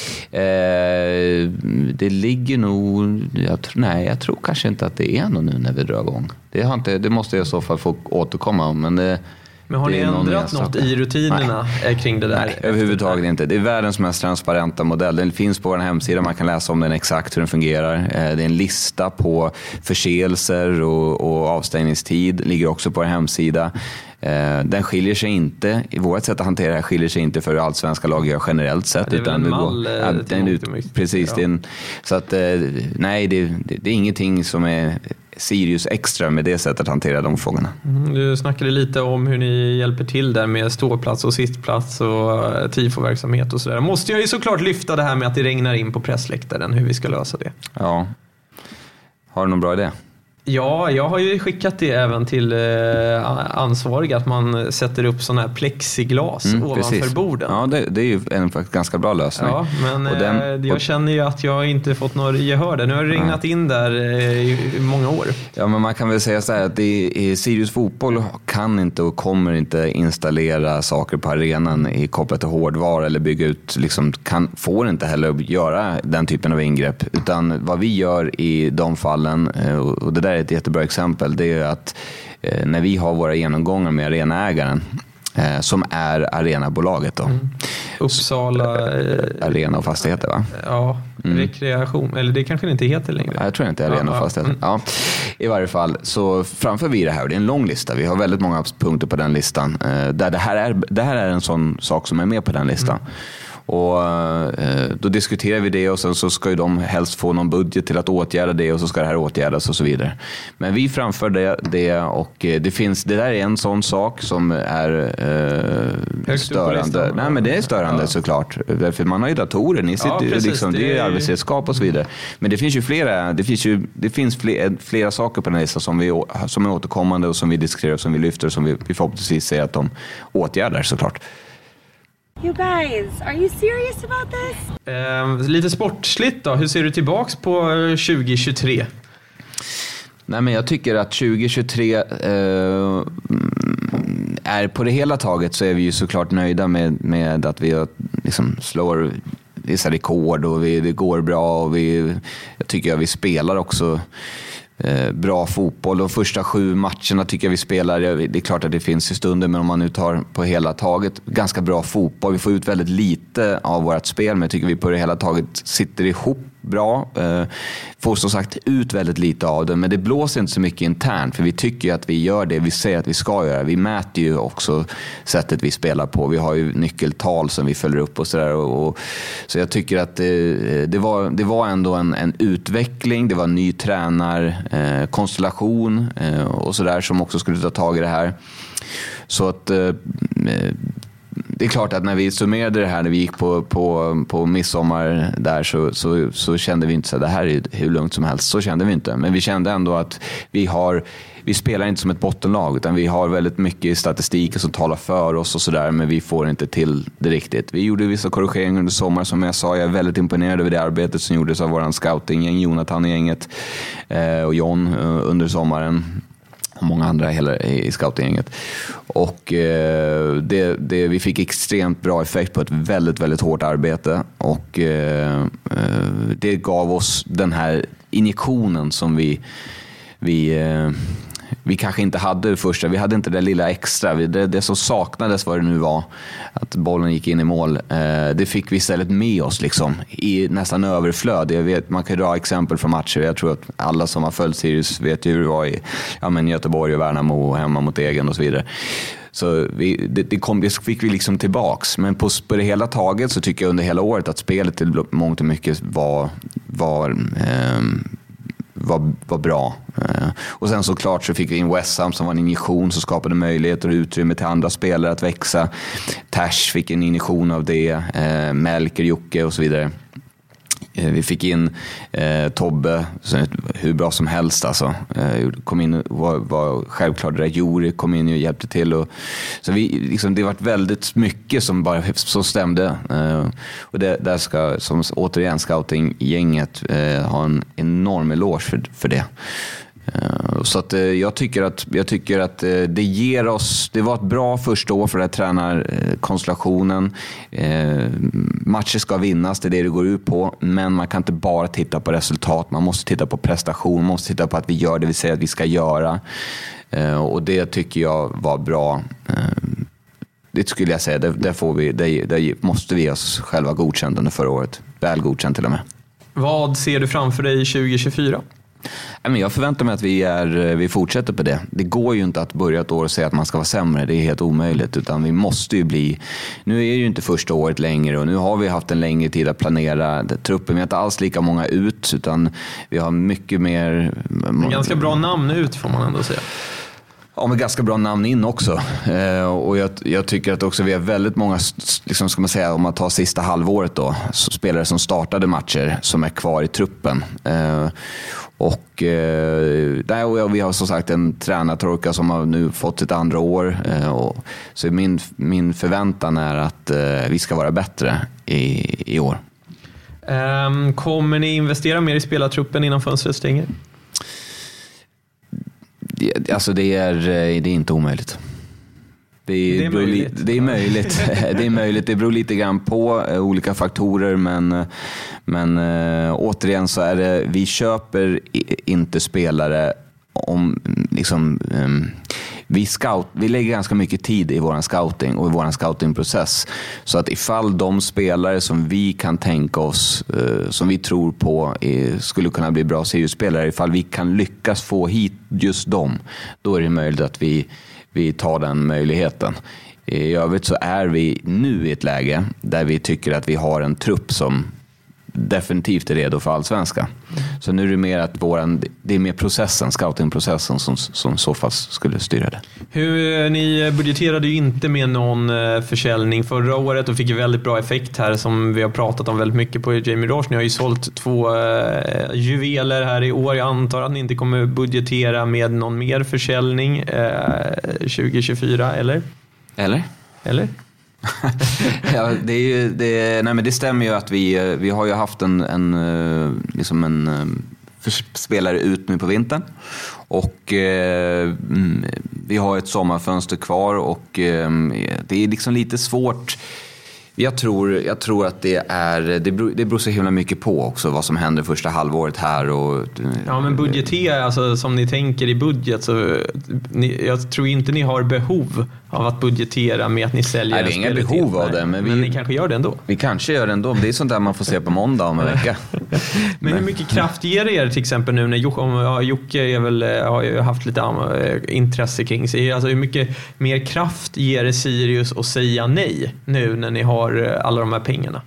det ligger nog, jag tror, nej jag tror kanske inte att det är någon nu när vi drar igång. Det, har inte, det måste jag i så fall få återkomma om, men det Men har ni ändrat något i rutinerna Nej. kring det där? Nej, överhuvudtaget inte. Det är världens mest transparenta modell. Den finns på vår hemsida. Man kan läsa om den exakt hur den fungerar. Det är en lista på förseelser och, och avstängningstid. Ligger också på vår hemsida. Den skiljer sig inte, i vårt sätt att hantera det här skiljer sig inte för hur allsvenska lag gör generellt sett. Ja, det är utan väl en mall går, ja, den ut, precis. Ja. Det är en, så att, nej, det, det, det är ingenting som är Sirius extra med det sättet att hantera de frågorna. Mm, du snackade lite om hur ni hjälper till där med ståplats och sittplats och tifoverksamhet och sådär. Måste jag ju såklart lyfta det här med att det regnar in på pressläktaren, hur vi ska lösa det. Ja. Har du någon bra idé? Ja, jag har ju skickat det även till eh, ansvariga att man sätter upp sådana här plexiglas mm, ovanför precis. borden. Ja, det, det är ju en ganska bra lösning. Ja, men och den, eh, jag känner ju att jag inte fått några gehör där. Nu har det regnat in där eh, i många år. Ja, men man kan väl säga så här att det är, Sirius Fotboll kan inte och kommer inte installera saker på arenan i kopplat till hårdvara eller bygga ut, liksom, kan, får inte heller göra den typen av ingrepp. Utan vad vi gör i de fallen, och det där är ett jättebra exempel, det är att eh, när vi har våra genomgångar med arenaägaren eh, som är arenabolaget då. Mm. Uppsala eh, arena och fastigheter va? Ja, mm. rekreation, eller det kanske inte heter längre. Ja, jag tror inte arena och fastigheter. Ja, mm. ja. I varje fall så framför vi det här, det är en lång lista. Vi har väldigt många punkter på den listan eh, där det här är det här är en sån sak som är med på den listan. Mm. Och eh, då diskuterar vi det och sen så ska ju de helst få någon budget till att åtgärda det och så ska det här åtgärdas och så vidare. Men vi framför det, det och det finns, det där är en sån sak som är eh, störande. Nej, men det är störande ja. såklart. För man har ju datorer, ni sitter, ja, precis, liksom, det är arbetsredskap och så vidare. Men det finns ju flera, det finns ju det finns flera, flera saker på den här listan som, vi, som är återkommande och som vi diskuterar och som vi lyfter och som vi, vi förhoppningsvis säger att de åtgärdar såklart. You guys, are you serious about this? Eh, lite sportsligt då. Hur ser du tillbaks på tjugo tjugotre? Nej, men jag tycker att tjugo tjugotre eh, är på det hela taget så är vi ju såklart nöjda med, med att vi liksom slår vissa rekord och vi, det går bra och vi, jag tycker att vi spelar också Eh, bra fotboll. De första sju matcherna tycker jag vi spelar, det är klart att det finns i stunden, men om man nu tar på hela taget ganska bra fotboll. Vi får ut väldigt lite av vårt spel, men jag tycker vi på det hela taget sitter ihop bra. Eh, får som sagt ut väldigt lite av det, men det blåser inte så mycket internt, för vi tycker att vi gör det vi säger att vi ska göra. Vi mäter ju också sättet vi spelar på. Vi har ju nyckeltal som vi följer upp och sådär. Och, och, så jag tycker att det, det, var, det var ändå en, en utveckling. Det var en ny tränar eh, konstellation eh, och sådär som också skulle ta tag i det här. Så att eh, det är klart att när vi summerade det här, när vi gick på, på, på midsommar där, så, så, så kände vi inte så att det här är hur lugnt som helst. Så kände vi inte. Men vi kände ändå att vi har, vi spelar inte som ett bottenlag, utan vi har väldigt mycket statistik som talar för oss och sådär, men vi får inte till det riktigt. Vi gjorde vissa korrigeringar under sommar, som jag sa. Jag är väldigt imponerad över det arbetet som gjordes av våran scouting-gäng, Jonathan i gänget eh, och John eh, under sommaren. Och många andra hela i scoutinggänget. Och eh, det, det, vi fick extremt bra effekt på ett väldigt, väldigt hårt arbete. Och eh, det gav oss den här injektionen som vi, vi, eh, vi kanske inte hade första. Vi hade inte det lilla extra. Det, det som saknades, vad det nu var, att bollen gick in i mål. Eh, det fick vi istället med oss liksom, i nästan överflöd. Jag vet, man kan dra exempel från matcher. Jag tror att alla som har följt Sirius vet ju hur det var i ja, men Göteborg och Värnamo och hemma mot Egen och så vidare. Så vi, det, det, kom, det fick vi liksom tillbaks. Men på, på det hela taget så tycker jag under hela året att spelet till mångt och mycket var, var, eh, var, var bra. Och sen såklart så fick vi in West Ham som var en injektion som skapade möjligheter och utrymme till andra spelare att växa. Tash fick en injektion av det, Melker, Jocke och så vidare. Vi fick in eh, Tobbe, hur bra som helst alltså. Eh, kom in var, var självklart där. Juri kom in och hjälpte till. Och, så vi, liksom, det har varit väldigt mycket som bara så stämde. Eh, och det, där ska, som återigen, scouting-gänget eh, ha en enorm eloge för, för det. Så att jag tycker att, jag tycker att det ger oss, det var ett bra första år för den här tränarkonstellationen. Matcher ska vinnas, det är det det går ut på, men man kan inte bara titta på resultat, man måste titta på prestation, man måste titta på att vi gör det vi säger att vi ska göra. Och det tycker jag var bra. Det skulle jag säga, det, det, får vi, det, det måste vi oss själva godkänt under förra året. Väl godkänt till och med. Vad ser du framför dig tjugo tjugofyra? Jag förväntar mig att vi, är, vi fortsätter på det. Det går ju inte att börja ett år och säga att man ska vara sämre. Det är helt omöjligt. Utan vi måste ju bli... Nu är det ju inte första året längre och nu har vi haft en längre tid att planera truppen. Vi har inte alls lika många ut, utan vi har mycket mer... En ganska bra namn ut får man ändå säga. Ja, men ganska bra namn in också. Eh, och jag, jag tycker att också vi har väldigt många, liksom ska man säga, om man tar sista halvåret då, så spelare som startade matcher som är kvar i truppen. Eh, och, eh, där, och vi har som sagt en tränartorka som har nu fått sitt andra år. Eh, och, så min, min förväntan är att eh, vi ska vara bättre i, i år. Um, kommer ni investera mer i spelartruppen innan fönstret stänger? Alltså det är, det är inte omöjligt. Det är, det är möjligt. Det är möjligt. Det är möjligt. Det beror lite grann på uh, olika faktorer, men, men uh, återigen så är det, vi köper inte spelare om liksom um, vi scout, vi lägger ganska mycket tid i våran scouting och i våran scoutingprocess, så att ifall de spelare som vi kan tänka oss uh, som vi tror på är, skulle kunna bli bra seriespelare, ifall vi kan lyckas få hit just dem, då är det möjligt att vi, vi tar den möjligheten. I övrigt så är vi nu i ett läge där vi tycker att vi har en trupp som definitivt är redo för allsvenska. Så nu är det mer att våran, det är mer processen, scoutingprocessen som, som så fast skulle styra det. Hur, ni budgeterade ju inte med någon försäljning förra året och fick ju väldigt bra effekt här som vi har pratat om väldigt mycket på Jamie Roche. Ni har ju sålt två eh, juveler här i år. Jag antar att ni inte kommer budgetera med någon mer försäljning eh, tjugo tjugofyra, eller? Eller? Eller? Ja, det är ju, det, nej men det stämmer ju att vi, vi har ju haft en, en, liksom en spelare ut nu på vintern och eh, vi har ett sommarfönster kvar och eh, det är liksom lite svårt. Jag tror, jag tror att det är det beror, det beror så himla mycket på också vad som händer första halvåret här och, ja, men budgetera, alltså som ni tänker i budget, så ni, jag tror inte ni har behov av att budgetera med att ni säljer. Nej, det är inga behov av det, men, vi, men ni kanske gör det ändå. Vi kanske gör det ändå. Det är sånt där man får se på måndag om en vecka. Men hur mycket kraft ger det er till exempel nu när Jocke, ja, Jocke är väl, har ju haft lite intresse kring sig. Alltså hur mycket mer kraft ger det Sirius att säga nej nu när ni har alla de här pengarna?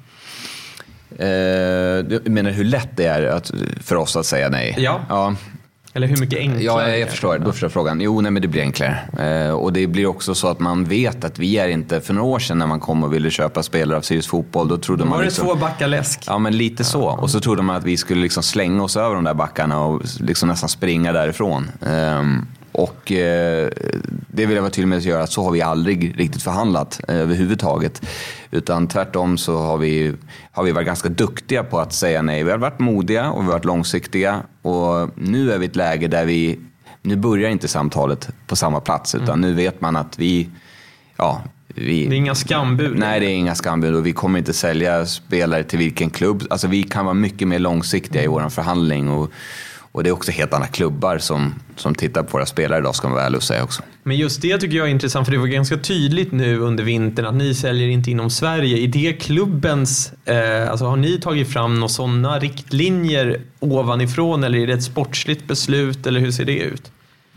Eh, jag menar hur lätt det är att, för oss att säga nej? Ja. Ja. Eller hur mycket enklare? Ja, jag, jag förstår. Då förstår jag frågan. Jo, nej, men det blir enklare. Eh, och det blir också så att man vet att vi är inte, för några år sedan när man kom och ville köpa spelare av Sirius fotboll, då trodde då man var det liksom, två backar läsk. Ja, men lite så. Och så trodde man att vi skulle liksom slänga oss över de där backarna och liksom nästan springa därifrån. Eh, och eh, det vill jag vara tydlig med att göra, att så har vi aldrig riktigt förhandlat eh, överhuvudtaget. Utan tvärtom så har vi, har vi varit ganska duktiga på att säga nej. Vi har varit modiga och vi har varit långsiktiga. Och nu är vi i ett läge där vi, nu börjar inte samtalet på samma plats. Utan mm. nu vet man att vi, ja... Vi, det är inga skambud. Nej, det är inga skambud och vi kommer inte sälja spelare till vilken klubb. Alltså vi kan vara mycket mer långsiktiga i vår förhandling och Och det är också helt andra klubbar som, som tittar på våra spelare idag, ska man väl säga också. Men just det tycker jag är intressant, för det var ganska tydligt nu under vintern att ni säljer inte inom Sverige. I det klubbens, eh, alltså har ni tagit fram några sådana riktlinjer ovanifrån, eller är det ett sportsligt beslut, eller hur ser det ut?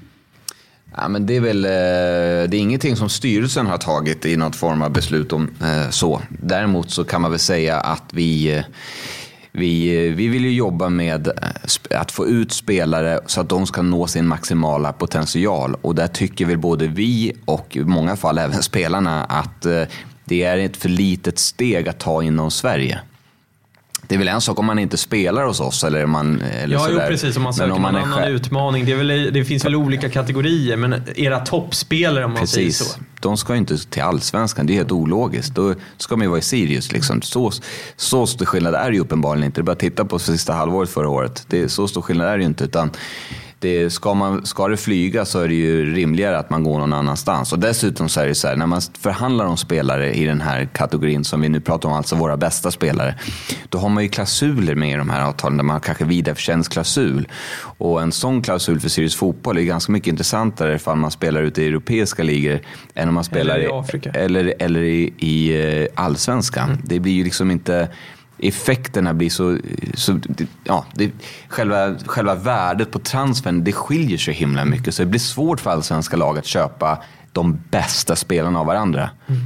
Ja, men det är väl det är ingenting som styrelsen har tagit i något form av beslut om eh, så. Däremot så kan man väl säga att vi vi, vi vill ju jobba med att få ut spelare så att de ska nå sin maximala potential. Och där tycker väl både vi och i många fall även spelarna att det är ett för litet steg att ta inom Sverige. Det är väl en sak om man inte spelar hos oss eller man eller ja, jo, precis, om man söker om man en annan själv... utmaning. Det, är väl, det finns väl olika kategorier, men era toppspelare om man precis. säger så. De ska ju inte till allsvenskan, det är helt ologiskt. Då ska man ju vara i Sirius liksom. Så, så stor skillnad är det ju uppenbarligen inte. Det är bara att titta på sista halvåret förra året. Det är, så stor skillnad är det ju inte, utan det, ska, man, ska det flyga så är det ju rimligare att man går någon annanstans. Och dessutom så är det så här, när man förhandlar om spelare i den här kategorin som vi nu pratar om, alltså våra bästa spelare, då har man ju klausuler med i de här avtalen där man kanske vidareförsäljningsklausul. Och en sån klausul för Sirius fotboll är ganska mycket intressantare ifall man spelar ute i europeiska ligor än om man spelar eller i Afrika. Eller, eller i, i allsvenskan. Mm. Det blir ju liksom inte... Effekterna blir så, så ja, det, själva, själva värdet på transfern, det skiljer sig himla mycket, så det blir svårt för allsvenska lag att köpa de bästa spelarna av varandra. Mm.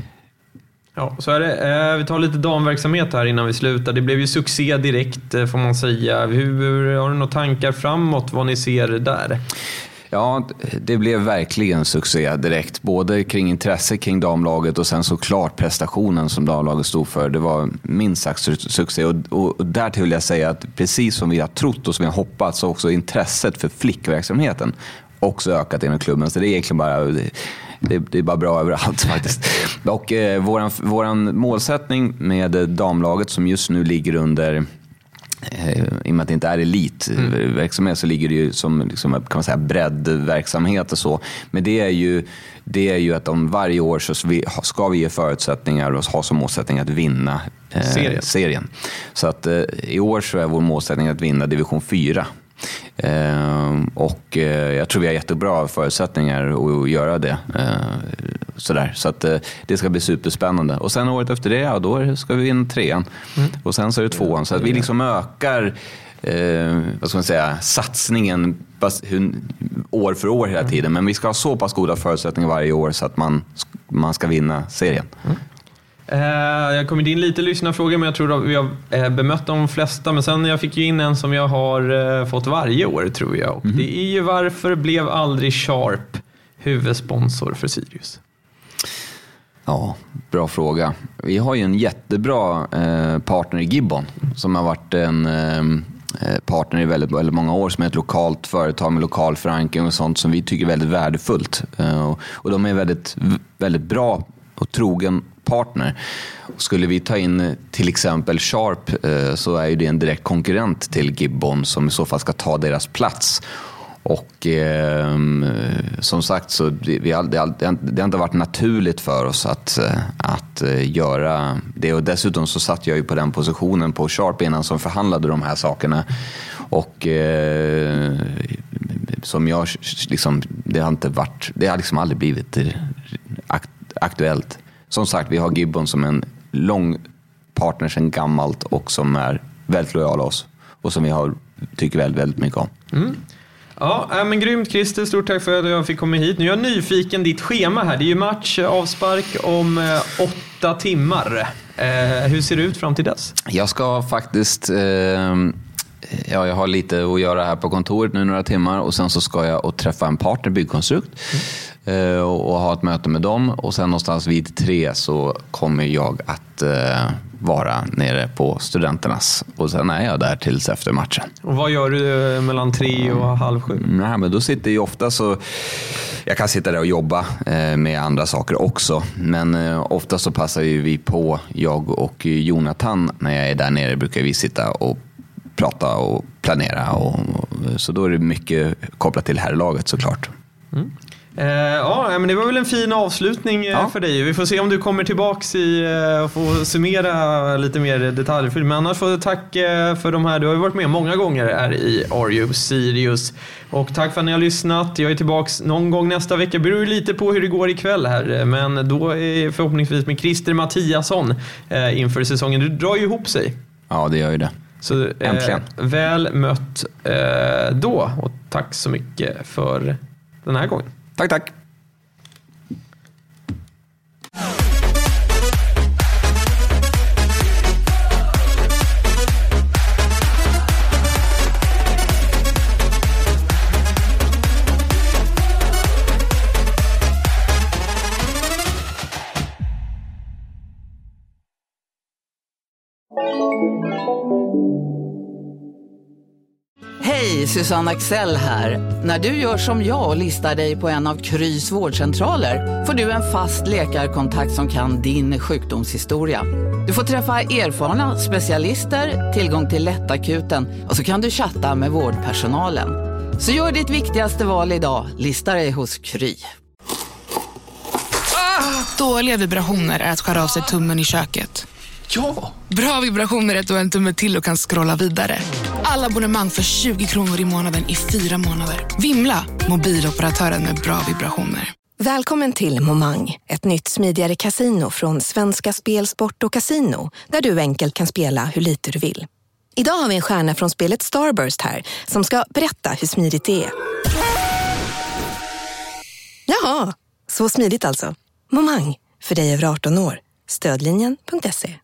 Ja, så är det. Eh, vi tar lite damverksamhet här innan vi slutar. Det blev ju succé direkt, får man säga. Hur, har du några tankar framåt vad ni ser där? Ja, det blev verkligen succé direkt. Både kring intresse kring damlaget och sen såklart prestationen som damlaget stod för. Det var minst sagt succé. Och, och, och där vill jag säga att precis som vi har trott och som vi har hoppats så också intresset för flickverksamheten också ökat inom klubben. Så det är egentligen bara... Det, det är bara bra överallt faktiskt. Och eh, våran, våran målsättning med damlaget som just nu ligger under... I och med att det inte är elitverksamhet mm. så ligger det ju som liksom, kan man säga, breddverksamhet och så. Men det är ju, det är ju att om varje år så ska vi ge förutsättningar och ha som målsättning att vinna eh, serien. serien. Så att eh, i år så är vår målsättning att vinna division fyra. Eh, och eh, jag tror vi har jättebra förutsättningar att göra det eh, sådär. Så att eh, det ska bli superspännande. Och sen året efter det, ja, då ska vi in trean mm. och sen så är det tvåan. Så att vi liksom ökar eh, vad ska man säga, satsningen år för år hela tiden. Men vi ska ha så pass goda förutsättningar varje år så att man, man ska vinna serien. Mm. Jag kom in lite lyssnarfrågor, men jag tror att vi har bemött de flesta. Men sen jag fick ju in en som jag har fått varje år, tror jag. Och mm. det är ju varför blev aldrig Sharp huvudsponsor för Sirius? Ja, bra fråga. Vi har ju en jättebra partner i Gibbon som har varit en partner i väldigt, väldigt många år, som är ett lokalt företag med lokal förankring och sånt som vi tycker är väldigt värdefullt. Och de är väldigt, väldigt bra och trogen partner. Skulle vi ta in till exempel Sharp så är ju det en direkt konkurrent till Gibbon som i så fall ska ta deras plats. Och eh, som sagt så det, vi har, det, det har inte varit naturligt för oss att, att göra det. Och dessutom så satt jag ju på den positionen på Sharp innan som förhandlade de här sakerna. Och eh, som jag liksom, det har inte varit, det har liksom aldrig blivit aktuellt. Som sagt, vi har Gibbon som en lång partner sedan gammalt och som är väldigt lojal oss och som vi har, tycker väldigt, väldigt mycket om. Mm. Ja, men grymt Christer, stort tack för att jag fick komma hit. Nu är jag nyfiken ditt schema här. Det är ju match, avspark om eh, åtta timmar. Eh, hur ser det ut fram till dess? Jag ska faktiskt... Eh, ja, jag har lite att göra här på kontoret nu några timmar och sen så ska jag och träffa en partner, byggkonstrukt. Mm. Och ha ett möte med dem och sen någonstans vid tre så kommer jag att uh, vara nere på studenternas och sen är jag där tills efter matchen. Och vad gör du mellan tre och halv sju? Nej, men då sitter jag ofta så jag kan sitta där och jobba uh, med andra saker också, men uh, ofta så passar ju vi på, jag och Jonathan, när jag är där nere brukar vi sitta och prata och planera och, och så då är det mycket kopplat till herrlaget såklart. Mm. Eh, ja, men det var väl en fin avslutning ja. för dig. Vi får se om du kommer tillbaks i och får summera lite mer detaljfyllt. Men annars får jag tack för de här. Du har ju varit med många gånger här i Are You Sirius. Och tack för att ni har lyssnat. Jag är tillbaks någon gång nästa vecka. Det beror lite på hur det går ikväll här. Men då är förhoppningsvis med Christer Mattiasson eh, inför säsongen. Det drar ju ihop sig. Ja, det gör ju det. Så eh, väl mött eh, då. Och tack så mycket för den här gången. Tack, tack. Hej, Susanne Axel här. När du gör som jag och listar dig på en av Krys vårdcentraler får du en fast läkarkontakt som kan din sjukdomshistoria. Du får träffa erfarna specialister, tillgång till lättakuten och så kan du chatta med vårdpersonalen. Så gör ditt viktigaste val idag, lista dig hos Kry. Ah, dåliga vibrationer är att skära av sig tummen i köket. Ja! Bra vibrationer är att du har en tumme till och kan scrolla vidare. Alla abonnemang för tjugo kronor i månaden i fyra månader. Vimla! Mobiloperatören med bra vibrationer. Välkommen till Momang, ett nytt smidigare casino från Svenska Spel, Sport och Casino, där du enkelt kan spela hur lite du vill. Idag har vi en stjärna från spelet Starburst här som ska berätta hur smidigt det är. Jaha, så smidigt alltså. Momang, för dig över arton år. Stödlinjen punkt se.